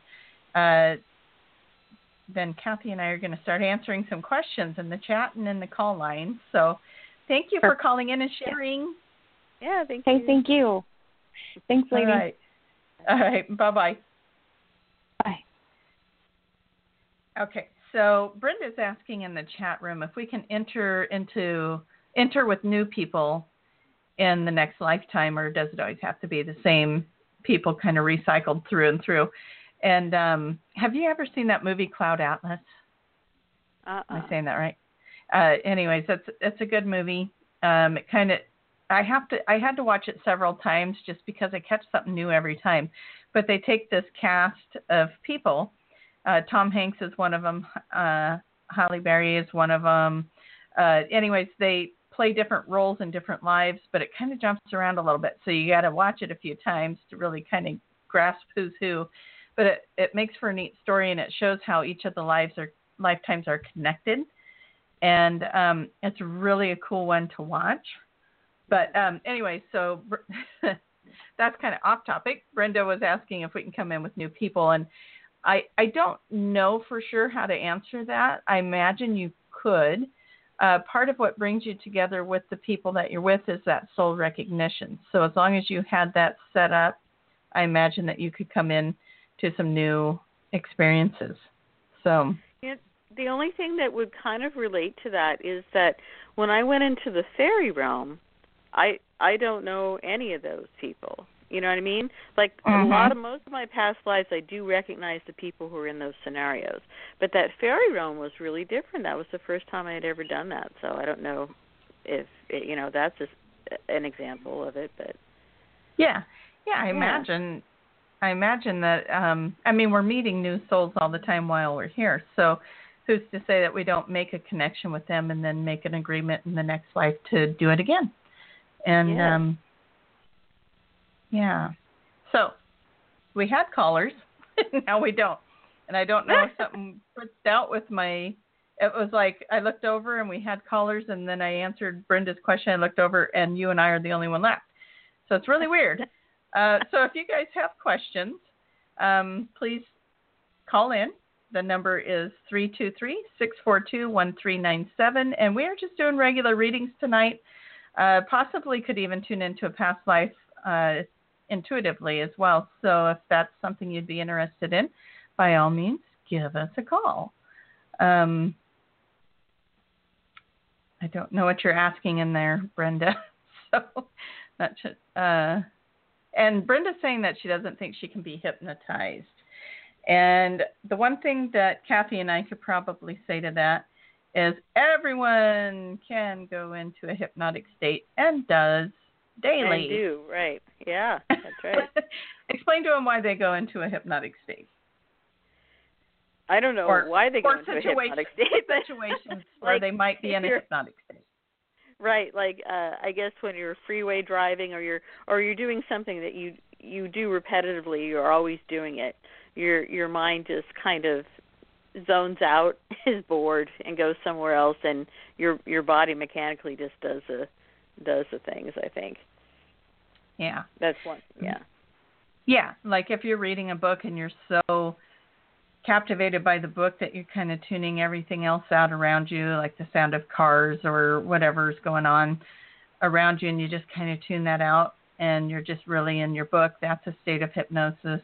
Kathy and I are going to start answering some questions in the chat and in the call line. So thank you for calling in and sharing. Yeah, thank you. Hey, thank you. Thanks, lady. All right. Bye-bye. Bye. Okay, so Brenda's asking in the chat room if we can enter with new people in the next lifetime, or does it always have to be the same people kind of recycled through and through? And have you ever seen that movie Cloud Atlas? Am I saying that right? Anyways, it's a good movie. I had to watch it several times just because I catch something new every time. But they take this cast of people. Tom Hanks is one of them. Halle Berry is one of them. Anyways, they play different roles in different lives, but it kind of jumps around a little bit. So you got to watch it a few times to really kind of grasp who's who. But it makes for a neat story, and it shows how each of the lifetimes are connected. And it's really a cool one to watch. But anyway, so that's kind of off topic. Brenda was asking if we can come in with new people. And I don't know for sure how to answer that. I imagine you could. Part of what brings you together with the people that you're with is that soul recognition. So as long as you had that set up, I imagine that you could come in to some new experiences. So the only thing that would kind of relate to that is that when I went into the fairy realm, I don't know any of those people. You know what I mean? Like most of my past lives, I do recognize the people who are in those scenarios. But that fairy realm was really different. That was the first time I had ever done that. So I don't know if that's an example of it, but I imagine that. I mean, we're meeting new souls all the time while we're here. So, who's to say that we don't make a connection with them and then make an agreement in the next life to do it again? And so we had callers, now we don't. And I don't know if something fritzed out with my. It was like I looked over and we had callers, and then I answered Brenda's question. I looked over, and you and I are the only one left. So it's really weird. So if you guys have questions, please call in. The number is 323-642-1397. And we are just doing regular readings tonight. Possibly could even tune into a past life intuitively as well. So if that's something you'd be interested in, by all means, give us a call. I don't know what you're asking in there, Brenda. So that should, and Brenda's saying that she doesn't think she can be hypnotized. And the one thing that Kathy and I could probably say to that is everyone can go into a hypnotic state and does daily. And do, right. Yeah, that's right. Explain to them why they go into a hypnotic state. I don't know why they go into a hypnotic state. Situations where they might be in a hypnotic state. Right, like I guess when you're freeway driving or you're doing something that you do repetitively, you're always doing it. Your mind just kind of zones out, is bored, and goes somewhere else, and your body mechanically just does the things, I think. Yeah. That's one. Yeah. Yeah, like if you're reading a book and you're so captivated by the book that you're kind of tuning everything else out around you, like the sound of cars or whatever's going on around you, and you just kind of tune that out and you're just really in your book, that's a state of hypnosis.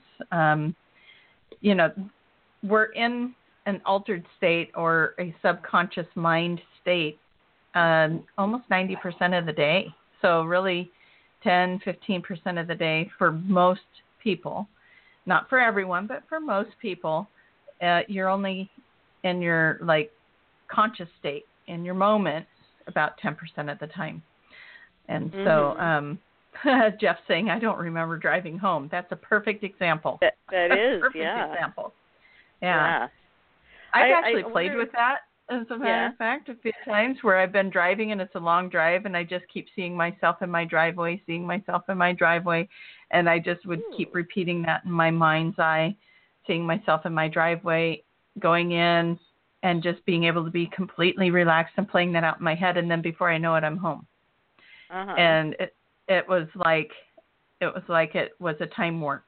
We're in an altered state or a subconscious mind state almost 90% of the day. So really 10, 15% of the day for most people. Not for everyone, but for most people. You're only in your conscious state, in your moment, about 10% of the time. And so Jeff's saying, I don't remember driving home. That's a perfect example. That is, perfect example. Yeah. I've actually played with that, as a matter of fact, a few times where I've been driving and it's a long drive and I just keep seeing myself in my driveway, and I just would keep repeating that in my mind's eye, seeing myself in my driveway, going in and just being able to be completely relaxed and playing that out in my head. And then before I know it, I'm home. And it was like it was a time warp.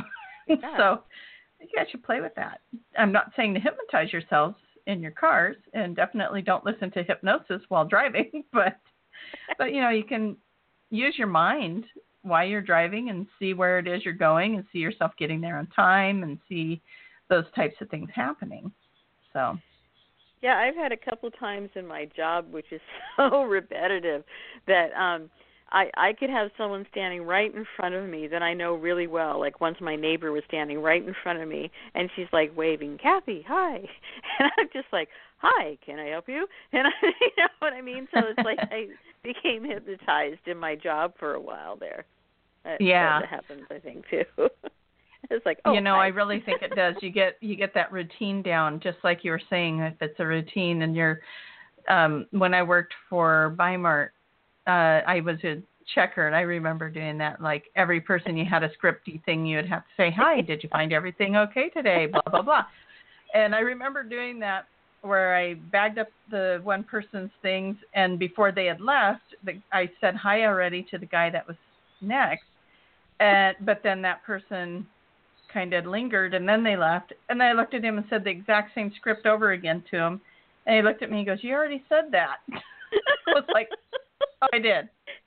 So you guys should play with that. I'm not saying to hypnotize yourselves in your cars, and definitely don't listen to hypnosis while driving, but you can use your mind while you're driving and see where it is you're going and see yourself getting there on time and see those types of things happening. So yeah, I've had a couple times in my job, which is so repetitive, that I could have someone standing right in front of me that I know really well. Like once my neighbor was standing right in front of me, and she's like waving, Kathy, hi. And I'm just like, hi, can I help you? And you know what I mean? So it's like I became hypnotized in my job for a while there. That happens, I think, too. It's like, hi. I really think it does. You get that routine down, just like you were saying, if it's a routine. And you're, when I worked for Weimar, I was a checker, and I remember doing that. Like every person, you had a scripty thing you would have to say, hi, did you find everything okay today? Blah, blah, blah. And I remember doing that where I bagged up the one person's things, and before they had left, I said hi already to the guy that was next. But then that person kind of lingered, and then they left. And I looked at him and said the exact same script over again to him. And he looked at me and goes, you already said that. I was like, oh, I did.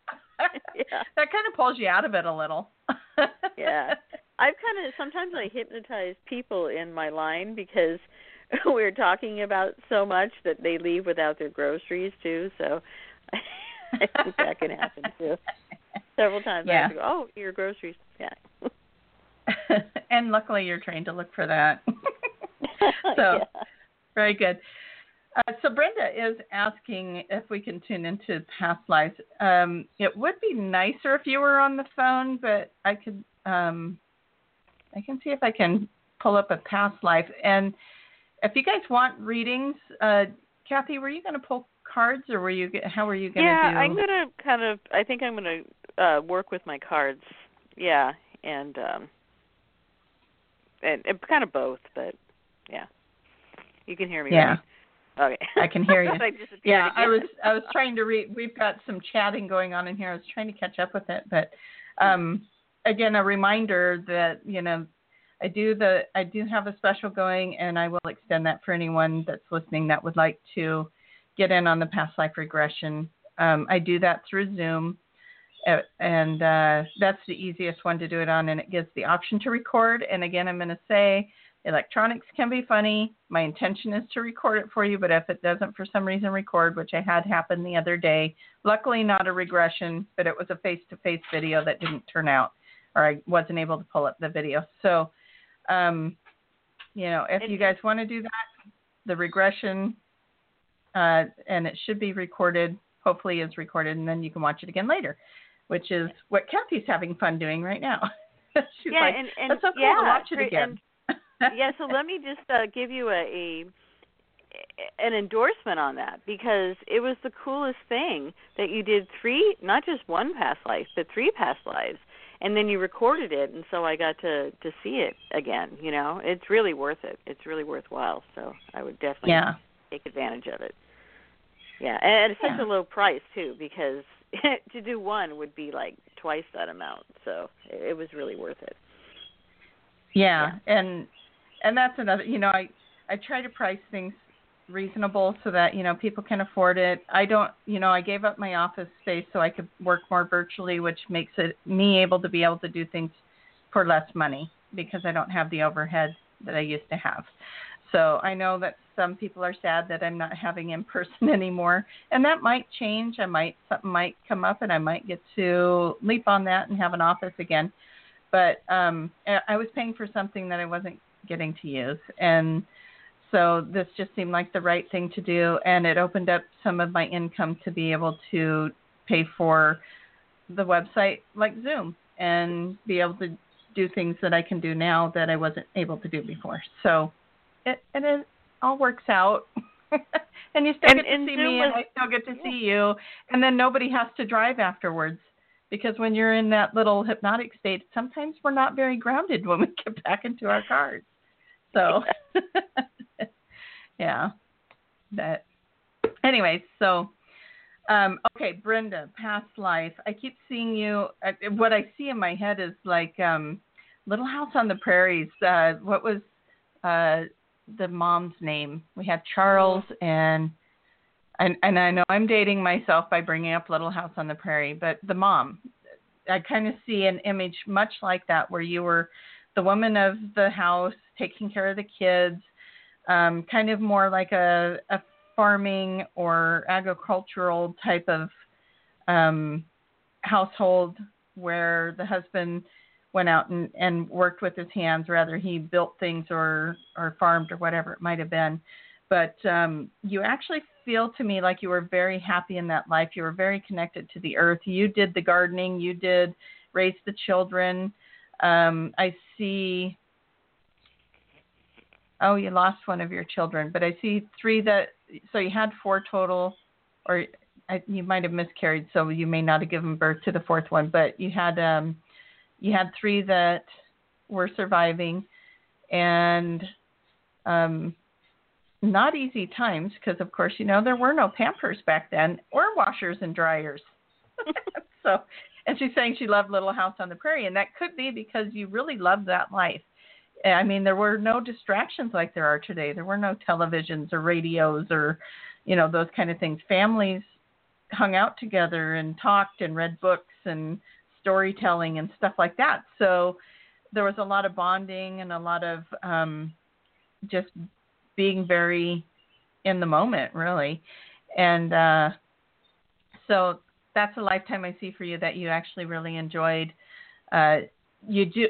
That kind of pulls you out of it a little. Yeah. Sometimes I hypnotize people in my line because we're talking about so much that they leave without their groceries too. So I think that can happen too. Several times I have to go, oh, your groceries. Yeah. And luckily you're trained to look for that. So very good. So Brenda is asking if we can tune into past lives. It would be nicer if you were on the phone, but I could. I can see if I can pull up a past life. And if you guys want readings, Kathy, were you going to pull cards, or how were you going to do? Yeah, I'm going to I think I'm going to work with my cards. Yeah, and kind of both, but yeah. You can hear me, right? Okay. I can hear you. Yeah, I was trying to read. We've got some chatting going on in here. I was trying to catch up with it, but again, a reminder that I do have a special going, and I will extend that for anyone that's listening that would like to get in on the past life regression. I do that through Zoom, and that's the easiest one to do it on, and it gives the option to record. And again, I'm going to say, electronics can be funny. My intention is to record it for you, but if it doesn't for some reason record, which I had happen the other day, luckily not a regression, but it was a face-to-face video that didn't turn out, or I wasn't able to pull up the video. So, if you guys want to do that, the regression, and it should be recorded, hopefully is recorded, and then you can watch it again later, which is what Kathy's having fun doing right now. She's like, that's so cool to watch it again. So let me just give you an endorsement on that, because it was the coolest thing that you did not just one past life, but 3 past lives, and then you recorded it, and so I got to see it again. It's really worth it. It's really worthwhile. So I would definitely take advantage of it. Yeah, and it's such a low price too, because to do one would be like twice that amount. So it was really worth it. Yeah. And that's another, I try to price things reasonable so that, people can afford it. I don't, I gave up my office space so I could work more virtually, which makes it me able to do things for less money because I don't have the overhead that I used to have. So I know that some people are sad that I'm not having in person anymore, and that might change. Something might come up and I might get to leap on that and have an office again. But I was paying for something that I wasn't getting to use, and so this just seemed like the right thing to do, and it opened up some of my income to be able to pay for the website like Zoom and be able to do things that I can do now that I wasn't able to do before. So it all works out. And you still get to see me, and I still get to see you, and then nobody has to drive afterwards. Because when you're in that little hypnotic state, sometimes we're not very grounded when we get back into our cars. So, anyways, so, okay, Brenda, past life. I keep seeing you. What I see in my head is like Little House on the Prairies. What was the mom's name? We had Charles and I know I'm dating myself by bringing up Little House on the Prairie, but the mom, I kind of see an image much like that, where you were the woman of the house, taking care of the kids, kind of more like a farming or agricultural type of household, where the husband went out and worked with his hands, rather he built things or farmed or whatever it might have been. But you actually feel to me like you were very happy in that life. You were very connected to the earth. You did the gardening. You did raise the children. I see. Oh, you lost one of your children, but I see 3 so you had 4 total, or you might have miscarried, so you may not have given birth to the 4th one, but you had 3 that were surviving, and not easy times, because of course, there were no Pampers back then, or washers and dryers. So, and she's saying she loved Little House on the Prairie, and that could be because you really loved that life. I mean, there were no distractions like there are today. There were no televisions or radios or, those kind of things. Families hung out together and talked and read books and storytelling and stuff like that. So there was a lot of bonding and a lot of just being very in the moment, really. And so that's a lifetime I see for you that you actually really enjoyed. You do.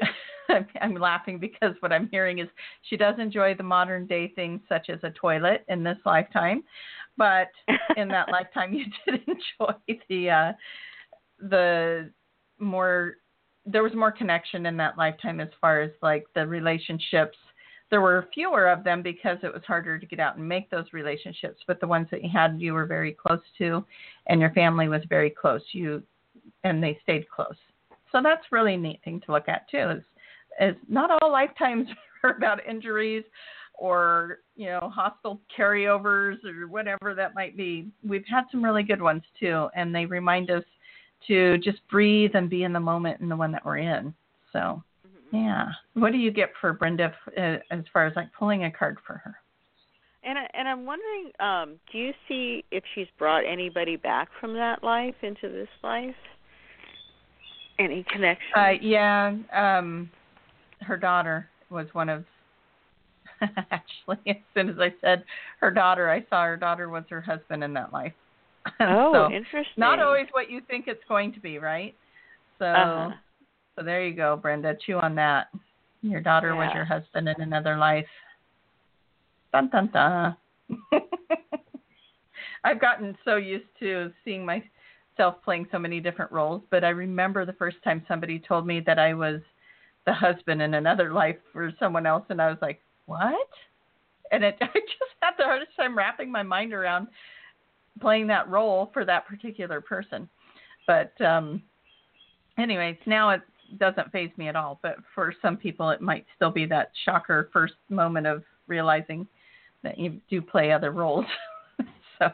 I'm laughing because what I'm hearing is she does enjoy the modern day things such as a toilet in this lifetime, but in that lifetime you did enjoy the more, there was more connection in that lifetime as far as like the relationships. There were fewer of them because it was harder to get out and make those relationships, but the ones that you had, you were very close to, and your family was very close. And they stayed close. So that's really a neat thing to look at too. Is not all lifetimes are about injuries or hostile carryovers or whatever that might be. We've had some really good ones too, and they remind us to just breathe and be in the moment in the one that we're in. So. Yeah. What do you get for Brenda as far as like pulling a card for her? And I'm wondering, do you see if she's brought anybody back from that life into this life? Any connection? Yeah. Her daughter was one of. Actually, as soon as I said her daughter, I saw her daughter was her husband in that life. Oh, so, interesting. Not always what you think it's going to be, right? So. So there you go, Brenda. Chew on that. Your daughter was your husband in another life. Dun, dun, dun. I've gotten so used to seeing myself playing so many different roles, but I remember the first time somebody told me that I was the husband in another life for someone else, and I was like, what? And I just had the hardest time wrapping my mind around playing that role for that particular person. But anyways, now it doesn't faze me at all, but for some people it might still be that shocker first moment of realizing that you do play other roles. So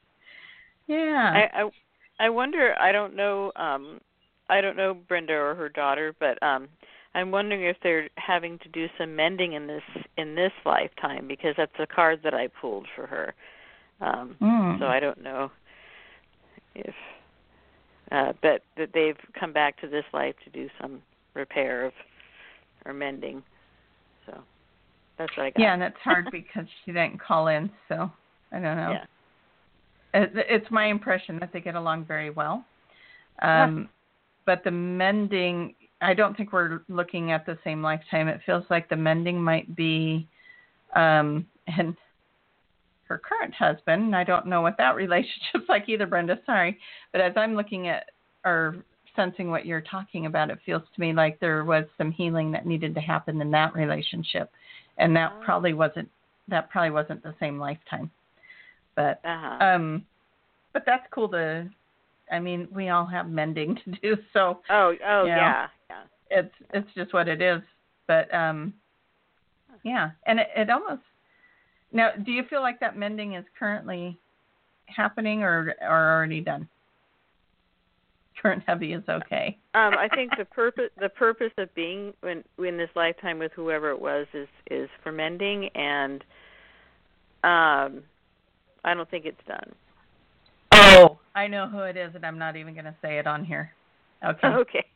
yeah, I wonder, I don't know Brenda or her daughter, but I'm wondering if they're having to do some mending in this lifetime, because that's a card that I pulled for her. So I don't know if but that they've come back to this life to do some repair or mending. So that's what I got. Yeah, and it's hard because she didn't call in, so I don't know. Yeah. It's my impression that they get along very well. But the mending, I don't think we're looking at the same lifetime. It feels like the mending might be and her current husband. I don't know what that relationship's like either, Brenda. Sorry. But as I'm looking at or sensing what you're talking about, it feels to me like there was some healing that needed to happen in that relationship. And that probably wasn't the same lifetime. But but that's cool to, I mean, we all have mending to do, so yeah. It's just what it is. But yeah. And it almost. Now, do you feel like that mending is currently happening or already done? Current hubby is okay. I think the purpose of being in this lifetime with whoever it was is for mending, and I don't think it's done. Oh, I know who it is, and I'm not even going to say it on here. Okay. Okay.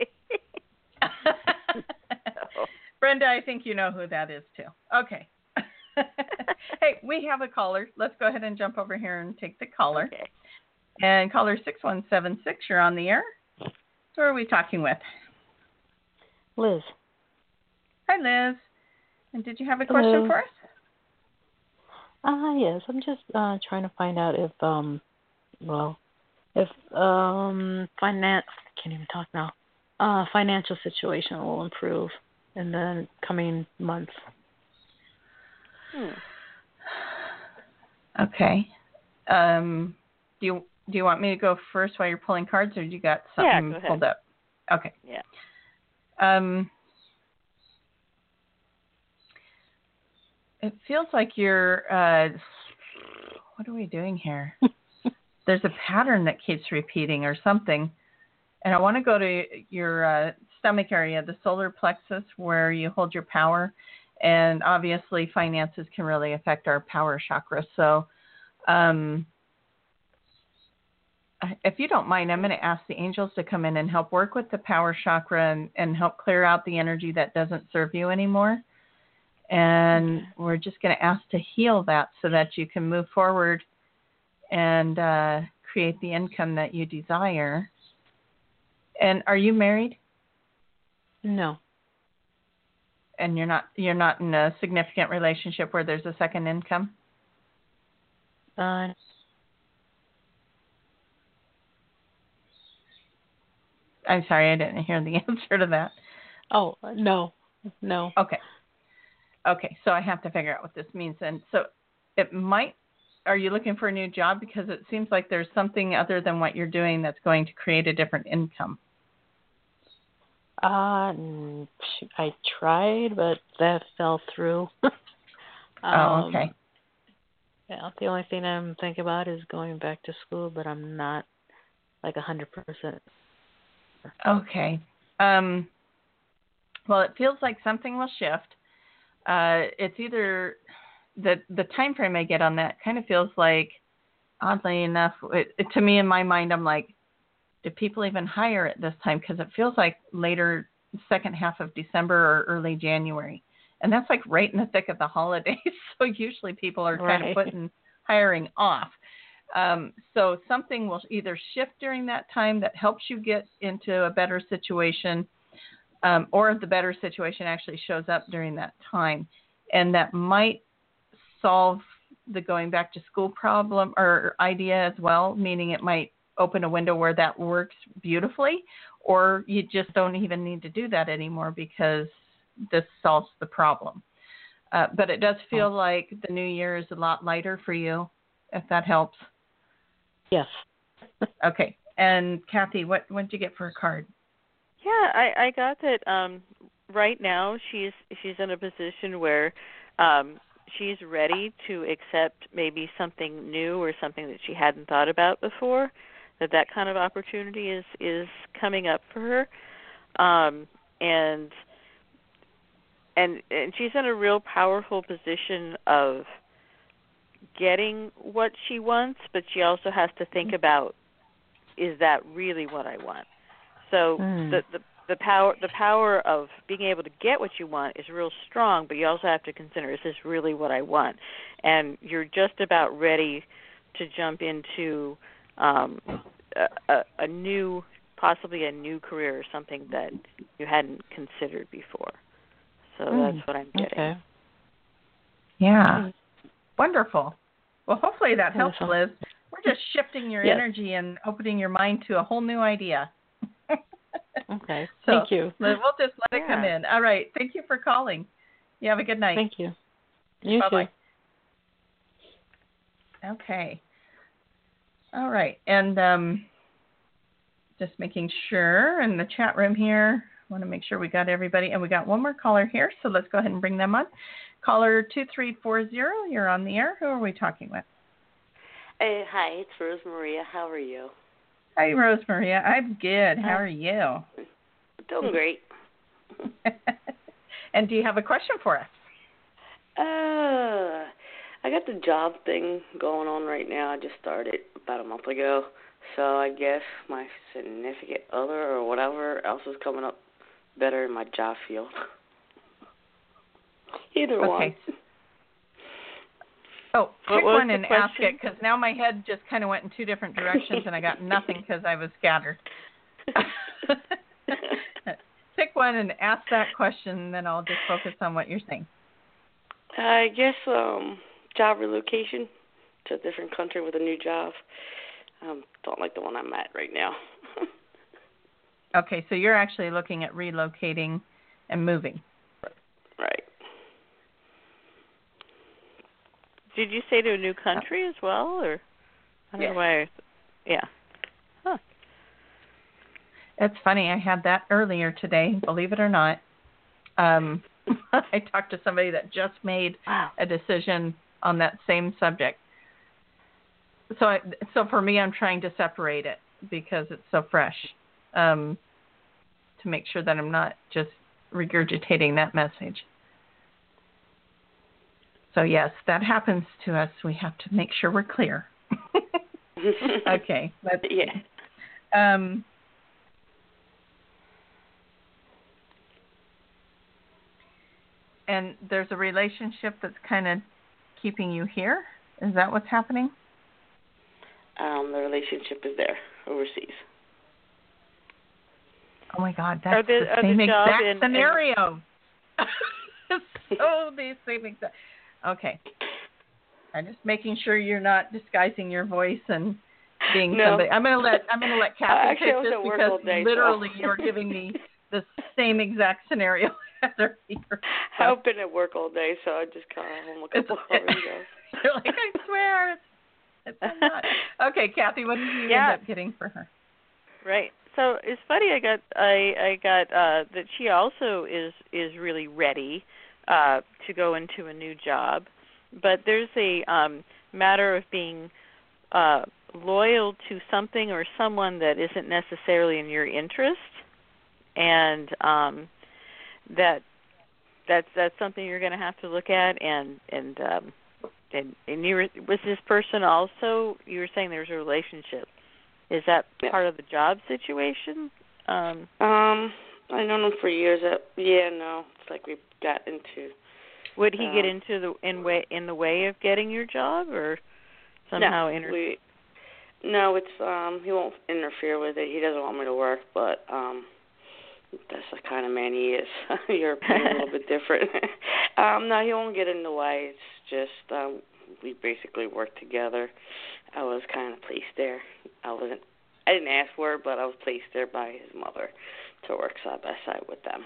Brenda, I think you know who that is too. Okay. Hey, we have a caller. Let's go ahead and jump over here and take the caller. Okay. And caller 6176, you're on the air. Who are we talking with? Liz. Hi, Liz. And did you have a question for us? Yes. I'm just trying to find out if finance, can't even talk now. Financial situation will improve in the coming months. Okay. Do you want me to go first while you're pulling cards, or you got something pulled up? Okay. Yeah. It feels like you're. What are we doing here? There's a pattern that keeps repeating, or something. And I want to go to your stomach area, the solar plexus, where you hold your power. And obviously, finances can really affect our power chakra. So, if you don't mind, I'm going to ask the angels to come in and help work with the power chakra and help clear out the energy that doesn't serve you anymore. And we're just going to ask to heal that so that you can move forward and create the income that you desire. And are you married? No. And you're not in a significant relationship where there's a second income? I'm sorry, I didn't hear the answer to that. Oh, no. Okay, so I have to figure out what this means. And so are you looking for a new job? Because it seems like there's something other than what you're doing that's going to create a different income. I tried, but that fell through. Okay. Yeah, the only thing I'm thinking about is going back to school, but I'm not like 100%. Okay. Well, it feels like something will shift. It's either the time frame I get on that kind of feels like, oddly enough, to me in my mind, I'm like, do people even hire at this time? Because it feels like later second half of December or early January. And that's like right in the thick of the holidays. So usually people are kind of putting hiring off. So something will either shift during that time that helps you get into a better situation, or the better situation actually shows up during that time. And that might solve the going back to school problem or idea as well, meaning it might open a window where that works beautifully, or you just don't even need to do that anymore because this solves the problem. But it does feel like the new year is a lot lighter for you, if that helps. Yes. Okay. And Kathy, what did you get for a card? Yeah, I got that. Right now, she's in a position where she's ready to accept maybe something new or something that she hadn't thought about before. That kind of opportunity is coming up for her, and she's in a real powerful position of getting what she wants, but she also has to think about, is that really what I want? So the power of being able to get what you want is real strong, but you also have to consider, is this really what I want? And you're just about ready to jump into a new, possibly a new career or something that you hadn't considered before. So that's what I'm getting. Okay. Yeah. Wonderful. Well, hopefully that helps, Liz. We're just shifting your energy and opening your mind to a whole new idea. Okay. So, thank you. We'll just let it come in. All right. Thank you for calling. You have a good night. Thank you. You Bye-bye. too. Okay. All right. And just making sure in the chat room here, I want to make sure we got everybody. And we got one more caller here, so let's go ahead and bring them on. Caller 2340, you're on the air. Who are we talking with? Hey, hi, it's Rose Maria. How are you? Hi, Rose Maria. I'm good. How are you? Doing great. And do you have a question for us? I got the job thing going on right now. I just started about a month ago. So I guess my significant other or whatever else is coming up better in my job field. Either one. Oh, pick one and ask it, because now my head just kind of went in two different directions and I got nothing because I was scattered. Pick one and ask that question, and then I'll just focus on what you're saying. I guess job relocation to a different country with a new job. Don't like the one I'm at right now. Okay, so you're actually looking at relocating and moving. Right. Did you say to a new country as well, or I don't know why? Yeah. Huh. It's funny. I had that earlier today. Believe it or not, I talked to somebody that just made a decision on that same subject. So for me, I'm trying to separate it because it's so fresh, to make sure that I'm not just regurgitating that message. So yes, that happens to us. We have to make sure we're clear. Okay. And there's a relationship that's kind of keeping you here? Is that what's happening? The relationship is there, overseas. Oh, my God. That's the same exact scenario. So the same exact. Okay. I'm just making sure you're not disguising your voice and being somebody. I'm gonna let Kathy take this because literally you're giving me the same exact scenario. Heather here. I've been at work all day, so I just got home a couple hours ago. You're like, I swear, it's not. Okay, Kathy, what did you end up getting for her? Right. So it's funny. I got that she also is really ready to go into a new job, but there's a matter of being loyal to something or someone that isn't necessarily in your interest, and that's something you're going to have to look at. And was this person also? You were saying there's a relationship. Is that part of the job situation? I known him for years. It's like we got into. Would he get into in the way of getting your job, or somehow interfere? No, it's he won't interfere with it. He doesn't want me to work, but that's the kind of man he is. You're a little bit different. No, he won't get in the way. It's just we basically work together. I was kind of placed there. I didn't ask for it, but I was placed there by his mother to work side by side with them.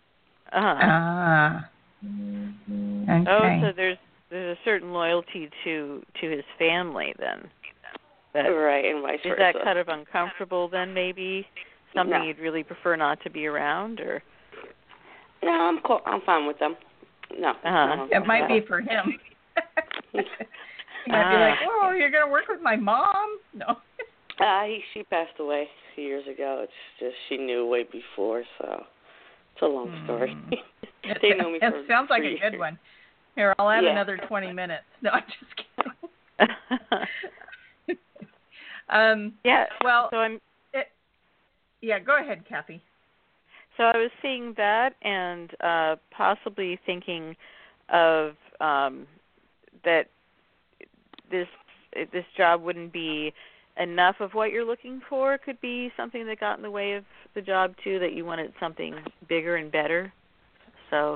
Okay. Oh, so there's a certain loyalty to his family then. Right, and vice versa. Is that kind of uncomfortable then, maybe? Something you'd really prefer not to be around, or? No, I'm cool. I'm fine with them. No. It might be for him. He might be like, "Oh, you're gonna work with my mom?" No. She passed away a few years ago. It's just she knew way before, so it's a long story. They know me for sounds like a years. good one. Here, I'll add another 20 minutes. No, I'm just kidding. Well, so go ahead, Kathy. So I was seeing that and possibly thinking of that this job wouldn't be enough of what you're looking for. It could be something that got in the way of the job too, that you wanted something bigger and better. So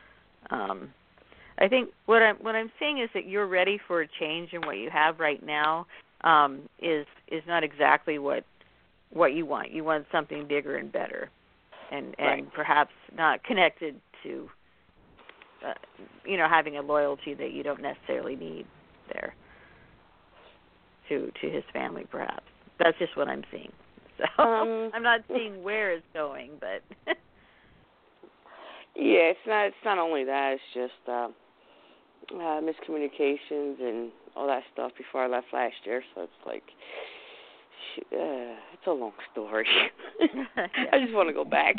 I think what I'm seeing is that you're ready for a change, and what you have right now is not exactly what you want. You want something bigger and better, and perhaps not connected to having a loyalty that you don't necessarily need there to his family. Perhaps that's just what I'm seeing. So I'm not seeing where it's going, but yeah, it's not only that. It's just miscommunications and all that stuff before I left last year. So it's like it's a long story. I just want to go back.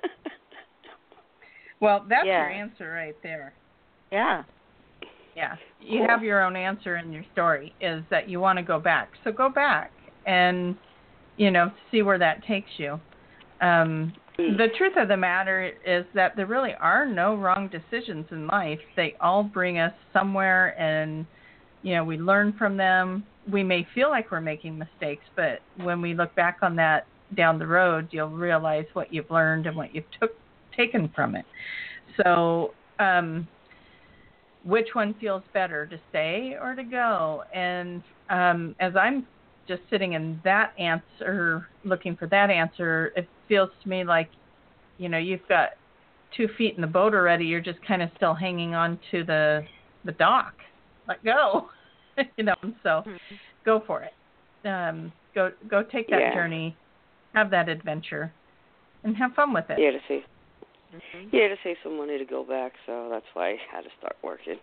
Well, that's your answer right there. Yeah. Yeah. You have your own answer in your story, is that you want to go back. So go back and, see where that takes you. The truth of the matter is that there really are no wrong decisions in life. They all bring us somewhere, and, we learn from them. We may feel like we're making mistakes, but when we look back on that down the road, you'll realize what you've learned and what you've taken from it. So, which one feels better, to stay or to go? And as I'm just sitting in that answer, looking for that answer, it feels to me like, you've got 2 feet in the boat already. You're just kind of still hanging on to the dock. Let go, so go for it. Go take that journey, have that adventure, and have fun with it. Yeah, to save some money to go back, so that's why I had to start working.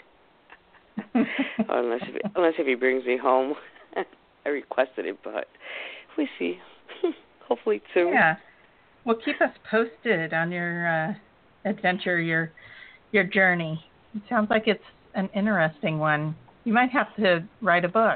unless if he brings me home. I requested it, but we see. Hopefully soon. Yeah. Well, keep us posted on your adventure, your journey. It sounds like it's an interesting one. You might have to write a book.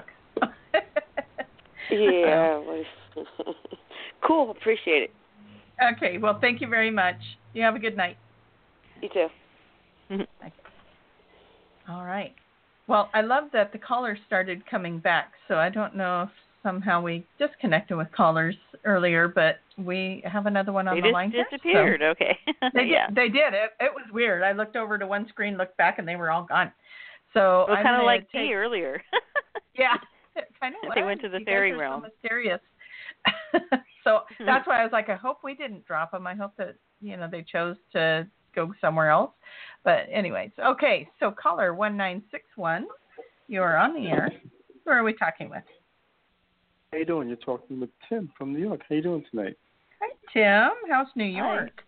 Yeah. Cool. Appreciate it. Okay. Well, thank you very much. You have a good night. You too. Okay. All right. Well, I love that the callers started coming back, so I don't know if somehow we disconnected with callers earlier, but we have another one on the line. They just disappeared. So okay. They did. It was weird. I looked over to one screen, looked back, and they were all gone. So well, kind of like me earlier. Yeah, kind of. They went to the fairy realm. So mysterious. So that's why I was like, I hope we didn't drop them. I hope that they chose to go somewhere else. But anyways, okay. So caller 1961, you are on the air. Who are we talking with? How you doing? You're talking with Tim from New York. How you doing tonight? Hi, Tim. How's New York?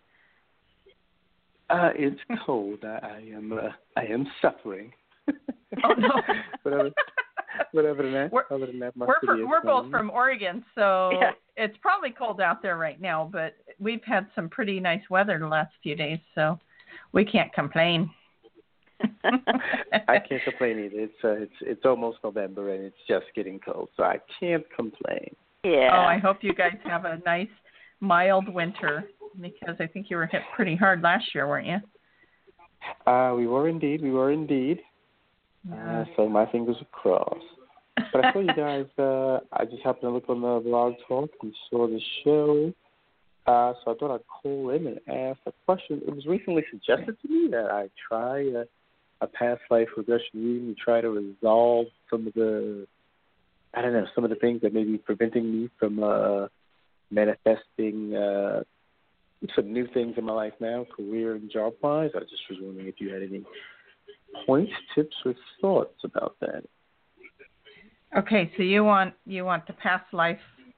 It's cold. I am suffering. Oh no. but other than that, we're both from Oregon, so it's probably cold out there right now. But we've had some pretty nice weather the last few days, so we can't complain. I can't complain either. It's almost November and it's just getting cold, so I can't complain. Yeah. Oh, I hope you guys have a nice mild winter, because I think you were hit pretty hard last year, weren't you? We were indeed. Yeah. So my fingers are crossed. But I saw you guys. I just happened to look on the Blog Talk and saw the show. So I thought I'd call in and ask a question. It was recently suggested to me that I try a past life regression reading to try to resolve some of the things that may be preventing me from manifesting some new things in my life now, career and job-wise. I just was wondering if you had any points, tips, or thoughts about that. Okay, so you want the past life.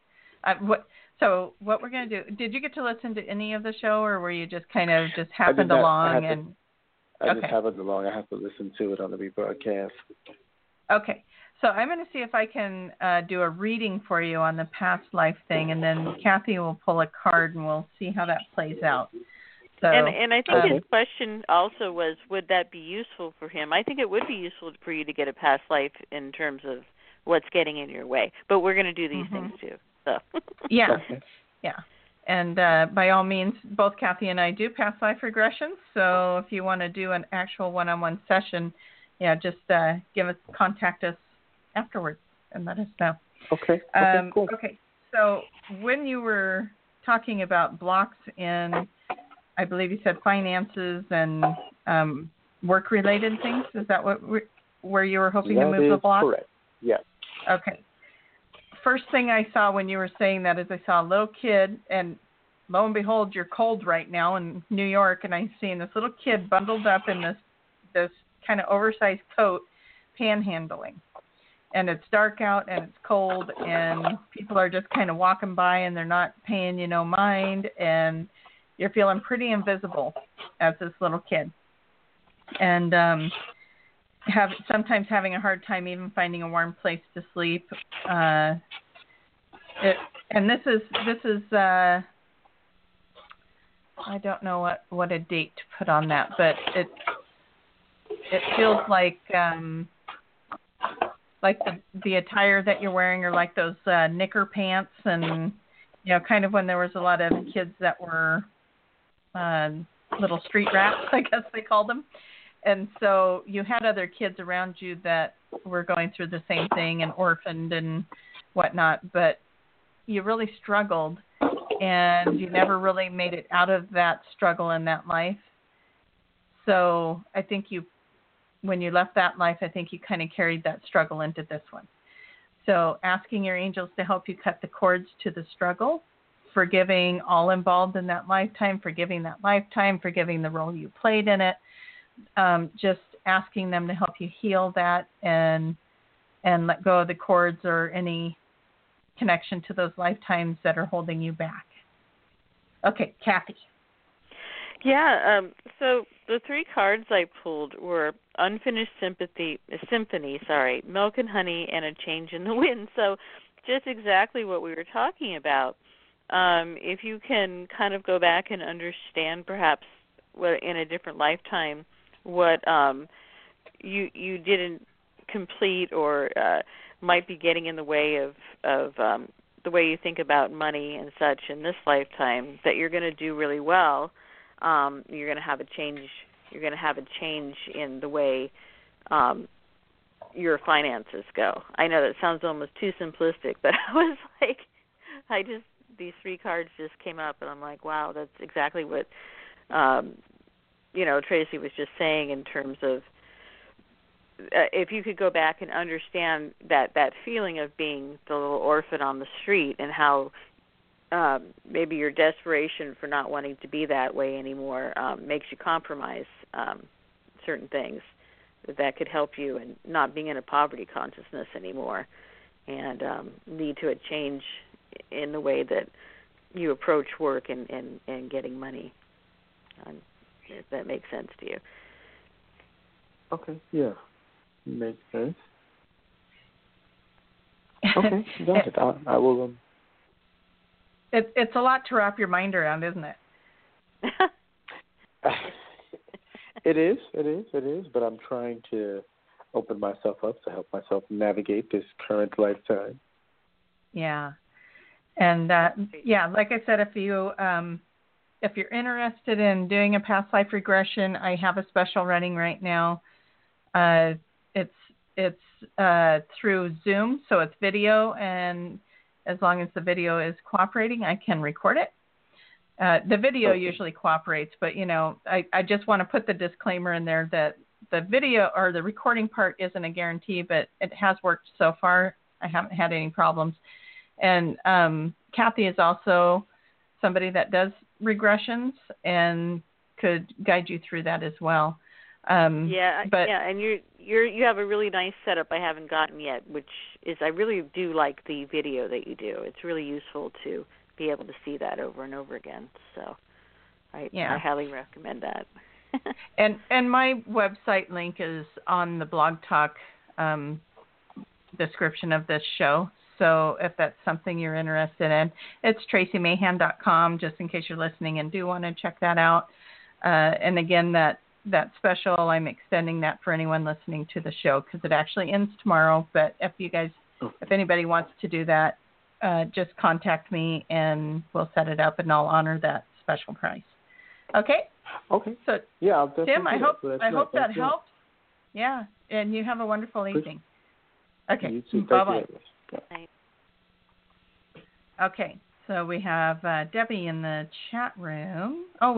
So what we're going to do? Did you get to listen to any of the show, or were you just kind of happened along? I just happened along. I have to listen to it on the rebroadcast. Okay. So I'm going to see if I can do a reading for you on the past life thing, and then Kathy will pull a card, and we'll see how that plays out. So, and I think his question also was, would that be useful for him? I think it would be useful for you to get a past life in terms of what's getting in your way. But we're going to do these things too. So. Yeah. And by all means, both Kathy and I do past life regressions. So if you want to do an actual one-on-one session, just contact us afterwards and let us know. Okay. Cool. Okay. So when you were talking about blocks in, I believe you said finances and work-related things, is that where you were hoping to move the block? Correct. Yes. Okay. First thing I saw when you were saying that is I saw a little kid, and lo and behold, you're cold right now in New York, and I'm seeing this little kid bundled up in this kind of oversized coat, panhandling. And it's dark out, and it's cold, and people are just kind of walking by, and they're not paying you no mind, and you're feeling pretty invisible as this little kid. And sometimes having a hard time even finding a warm place to sleep. And this is I don't know what a date to put on that, but it feels like the attire that you're wearing, or like those knicker pants, and kind of when there was a lot of kids that were little street rats, I guess they called them. And so you had other kids around you that were going through the same thing and orphaned and whatnot, but you really struggled, and you never really made it out of that struggle in that life. So I think when you left that life, I think you kind of carried that struggle into this one. So asking your angels to help you cut the cords to the struggle, forgiving all involved in that lifetime, forgiving the role you played in it. Just asking them to help you heal that and let go of the cords or any connection to those lifetimes that are holding you back. Okay, Kathy. Yeah, so the three cards I pulled were Unfinished Symphony, Milk and Honey, and A Change in the Wind. So just exactly what we were talking about. If you can kind of go back and understand perhaps in a different lifetime what you didn't complete or might be getting in the way of the way you think about money and such in this lifetime, that you're going to do really well. You're going to have a change. You're going to have a change in the way your finances go. I know that sounds almost too simplistic, but I was like, these 3 cards just came up, and I'm like, wow, that's exactly what, Tracy was just saying in terms of if you could go back and understand that feeling of being the little orphan on the street and how maybe your desperation for not wanting to be that way anymore makes you compromise certain things that could help you in not being in a poverty consciousness anymore and lead to a change in the way that you approach work and getting money. If that makes sense to you. Okay, yeah. Makes sense. Okay, got it. I will... It's a lot to wrap your mind around, isn't it? It is, but I'm trying to open myself up to help myself navigate this current lifetime. Yeah. And, like I said, if you're interested in doing a past life regression, I have a special running right now. It's through Zoom, so it's video, and as long as the video is cooperating, I can record it. The video usually cooperates, but, I just want to put the disclaimer in there that the video or the recording part isn't a guarantee, but it has worked so far. I haven't had any problems. And Kathy is also somebody that does regressions and could guide you through that as well. And you have a really nice setup I haven't gotten yet, which is I really do like the video that you do. It's really useful to be able to see that over and over again. So I highly recommend that. and my website link is on the Blog Talk description of this show. So if that's something you're interested in, it's tracymahan.com, just in case you're listening and do want to check that out. And again, that special, I'm extending that for anyone listening to the show because it actually ends tomorrow. But if anybody wants to do that, just contact me and we'll set it up and I'll honor that special price. Okay? Okay. So, yeah, I'll definitely Tim, I hope that helped. Yeah, and you have a wonderful evening. Okay. You too. Bye-bye. Bye. Okay, so we have Debbie in the chat room. Oh,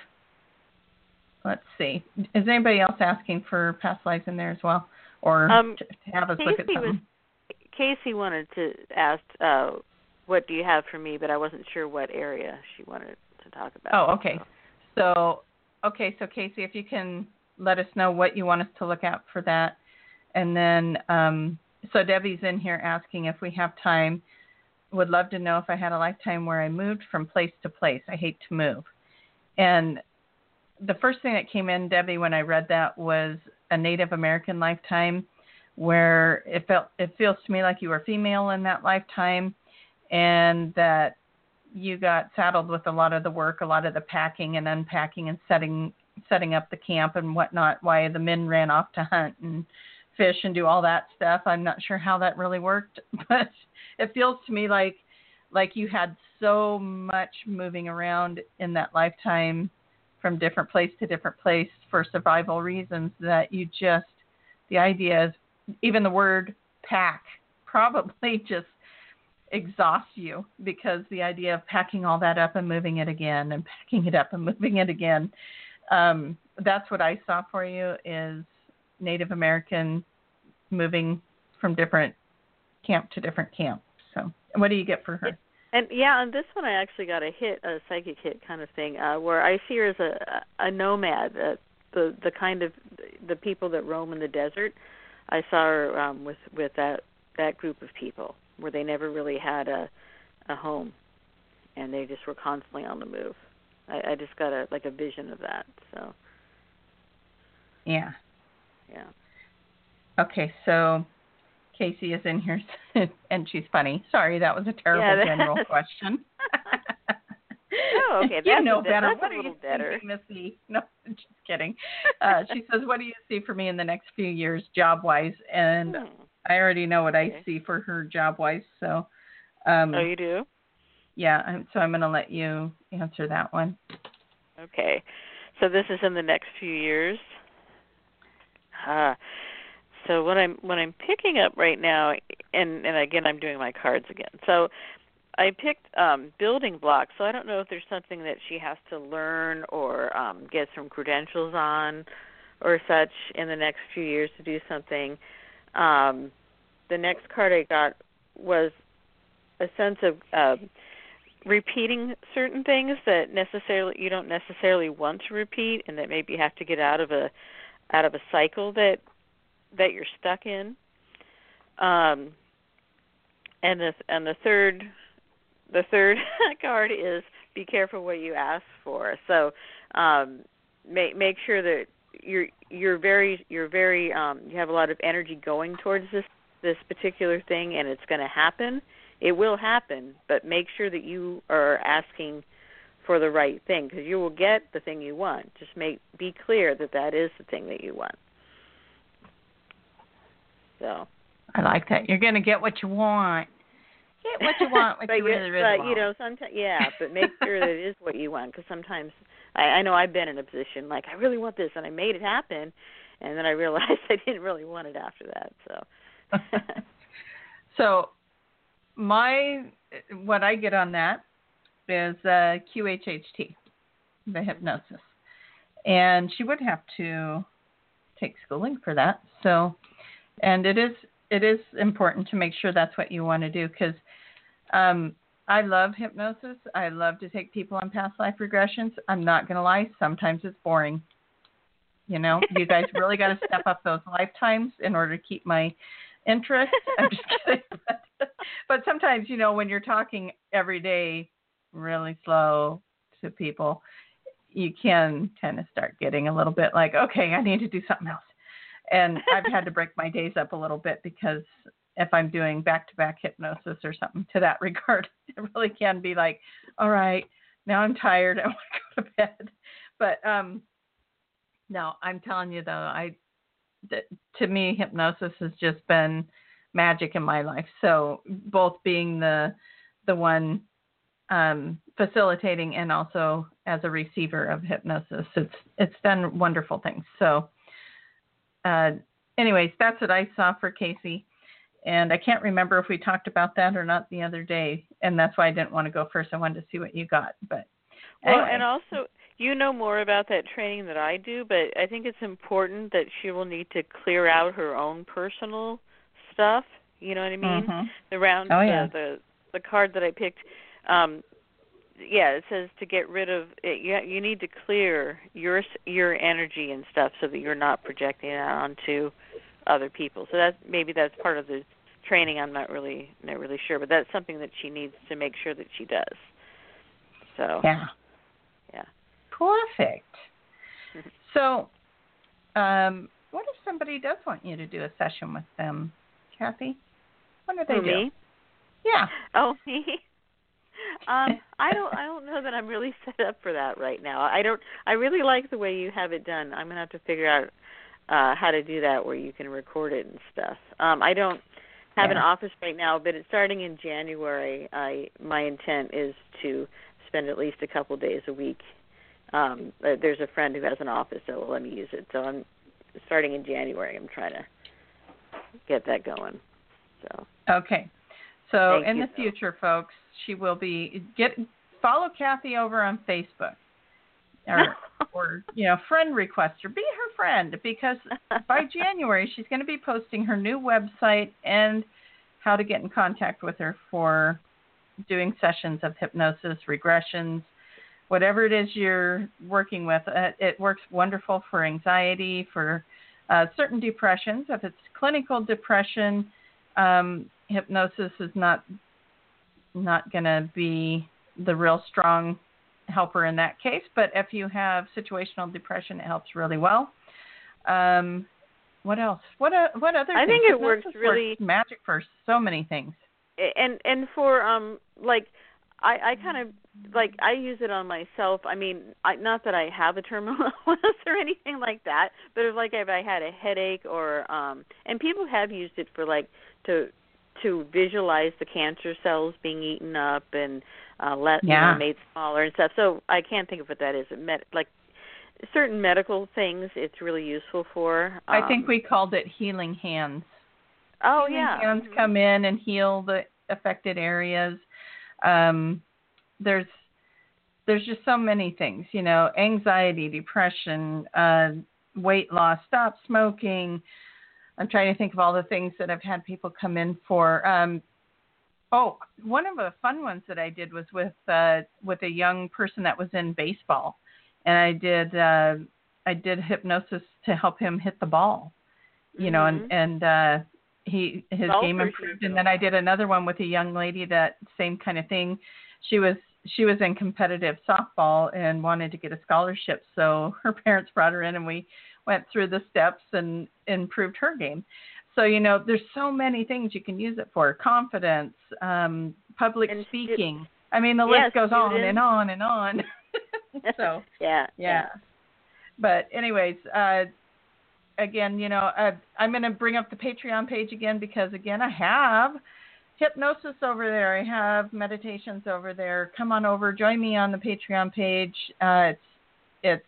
let's see. Is anybody else asking for past lives in there as well? Or to have us look at something? Casey wanted to ask, what do you have for me, but I wasn't sure what area she wanted to talk about. Oh, okay. So Casey, if you can let us know what you want us to look at for that. And then, so Debbie's in here asking if we have time. Would love to know if I had a lifetime where I moved from place to place. I hate to move. And the first thing that came in, Debbie, when I read that was a Native American lifetime where it feels to me like you were female in that lifetime and that you got saddled with a lot of the work, a lot of the packing and unpacking and setting up the camp and whatnot, while the men ran off to hunt and fish and do all that stuff. I'm not sure how that really worked, but it feels to me like you had so much moving around in that lifetime from different place to different place for survival reasons that the idea is, even the word pack probably just exhausts you because the idea of packing all that up and moving it again and packing it up and moving it again. That's what I saw for you is Native American moving from different camp to different camp. So what do you get for her? And on this one I actually got a psychic hit kind of thing, where I see her as a nomad, the kind of the people that roam in the desert. I saw her with that group of people where they never really had a home, and they just were constantly on the move. I just got a vision of that. So. Yeah. Yeah. Okay, so Casey is in here, and she's funny. Sorry, that was a terrible general question. Oh, okay. You know better. That's what a do little you better. see, Missy? No, just kidding. She says, what do you see for me in the next few years job-wise? And I already know what I see for her job-wise. So. Oh, you do? Yeah, so I'm going to let you answer that one. Okay. So this is in the next few years. So what I'm picking up right now, and again I'm doing my cards again. So I picked building blocks. So I don't know if there's something that she has to learn or get some credentials on or such in the next few years to do something. The next card I got was a sense of repeating certain things that you don't necessarily want to repeat, and that maybe you have to get out of a cycle that you're stuck in. And the third card is be careful what you ask for. So make sure that you're very you have a lot of energy going towards this particular thing, and it's going to happen. It will happen, but make sure that you are asking for the right thing, because you will get the thing you want. Just be clear that is the thing that you want. So I like that. You're going to get what you want. Get what you want, what you really want. Sometimes, but make sure that it is what you want, because sometimes I know I've been in a position like, I really want this, and I made it happen, and then I realized I didn't really want it after that. So, so what I get on that is QHHT, the hypnosis, and she would have to take schooling for that. So, and it is important to make sure that's what you want to do, because I love hypnosis. I love to take people on past life regressions. I'm not going to lie. Sometimes it's boring. You guys really got to step up those lifetimes in order to keep my interest. I'm just kidding. But sometimes, when you're talking every day really slow to people, you can tend to start getting a little bit like, okay, I need to do something else. And I've had to break my days up a little bit, because if I'm doing back-to-back hypnosis or something to that regard, it really can be like, all right, now I'm tired. I want to go to bed. But no, I'm telling you, though, to me, hypnosis has just been magic in my life. So both being the one facilitating and also as a receiver of hypnosis, it's done wonderful things. So anyways, that's what I saw for Casey. And I can't remember if we talked about that or not the other day. And that's why I didn't want to go first. I wanted to see what you got. But anyway. And also, you know more about that training than I do, but I think it's important that she will need to clear out her own personal stuff. You know what I mean? Mm-hmm. The card that I picked, it says to get rid of it. You need to clear your energy and stuff so that you're not projecting it onto other people. So that's part of the training. I'm not really sure, but that's something that she needs to make sure that she does. So yeah. Perfect. So, what if somebody does want you to do a session with them, Kathy? What do they do? Me? Yeah. Oh, me? I don't know that I'm really set up for that right now. I really like the way you have it done. I'm gonna have to figure out how to do that where you can record it and stuff. I don't have an office right now, but it's starting in January. My intent is to spend at least a couple days a week. There's a friend who has an office that will let me use it. So I'm starting in January. I'm trying to get that going. So okay. So in the future, folks, she will be follow Kathy over on Facebook, or friend request her. Be her friend, because by January she's going to be posting her new website and how to get in contact with her for doing sessions of hypnosis, regressions, whatever it is you're working with. It works wonderful for anxiety, for certain depressions. If it's clinical depression, hypnosis is not going to be the real strong helper in that case. But if you have situational depression, it helps really well. What else? What other things? I think it works really magic for so many things. And for I kind of I use it on myself. I mean, not that I have a terminal illness or anything like that, but if I had a headache or and people have used it for to visualize the cancer cells being eaten up and made smaller and stuff. So I can't think of what that is. certain medical things it's really useful for. I think we called it healing hands. Oh, healing yeah. hands come in and heal the affected areas. There's just so many things, you know, anxiety, depression, weight loss, stop smoking. I'm trying to think of all the things that I've had people come in for. One of the fun ones that I did was with a young person that was in baseball, and I did hypnosis to help him hit the ball, you know, and his game improved. And then I did another one with a young lady, that same kind of thing. She was in competitive softball and wanted to get a scholarship, so her parents brought her in, and we went through the steps and improved her game. So, you know, there's so many things you can use it for. Confidence, public speaking. I mean, the list goes on and on and on. So, yeah. But anyways, again, you know, I'm going to bring up the Patreon page again because, again, I have hypnosis over there. I have meditations over there. Come on over. Join me on the Patreon page. It's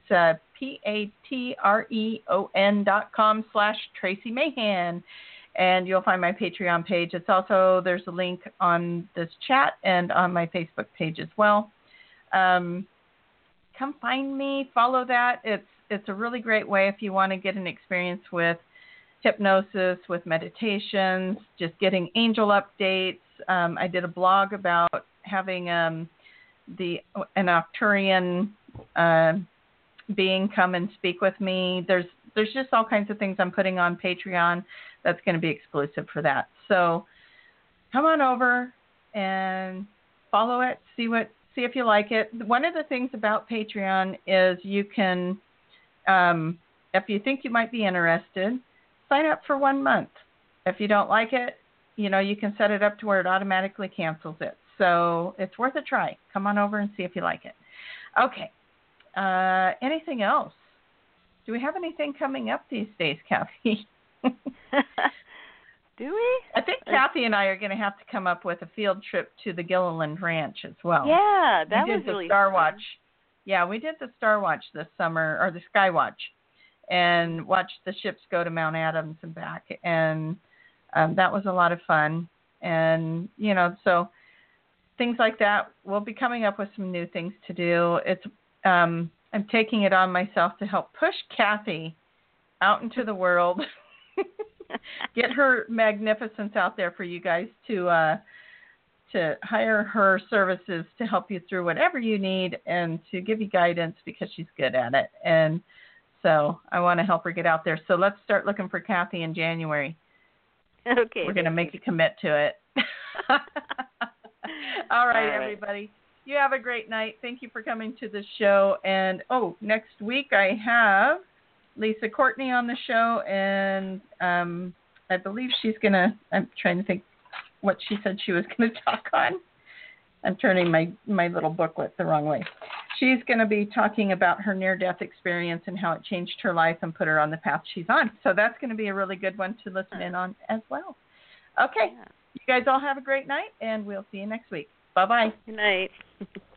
patreon.com/Tracy Mahan, and you'll find my Patreon page. It's also, there's a link on this chat and on my Facebook page as well. Come find me, follow that. It's a really great way if you want to get an experience with hypnosis, with meditations, just getting angel updates. I did a blog about having an Arcturian being come and speak with me. There's just all kinds of things I'm putting on Patreon that's going to be exclusive for that. So come on over and follow it, see if you like it. One of the things about Patreon is you can, if you think you might be interested, sign up for 1 month. If you don't like it, you know, you can set it up to where it automatically cancels it. So it's worth a try. Come on over and see if you like it. Okay. Anything else? Do we have anything coming up these days, Kathy? Do we? I think Kathy and I are going to have to come up with a field trip to the Gilliland Ranch as well. Yeah, that was really Star fun. Watch. Yeah, we did the Star Watch this summer, or the Sky Watch, and watched the ships go to Mount Adams and back. And that was a lot of fun. And, you know, so things like that. We'll be coming up with some new things to do. I'm taking it on myself to help push Kathy out into the world, get her magnificence out there for you guys to hire her services to help you through whatever you need and to give you guidance because she's good at it. And so I want to help her get out there. So let's start looking for Kathy in January. Okay. We're going to make you commit to it. All right, everybody. You have a great night. Thank you for coming to the show. And, next week I have Lisa Courtney on the show, and I believe she's going to, I'm trying to think what she said she was going to talk on. I'm turning my little booklet the wrong way. She's going to be talking about her near-death experience and how it changed her life and put her on the path she's on. So that's going to be a really good one to listen in on as well. Okay. You guys all have a great night, and we'll see you next week. Bye-bye. Good night.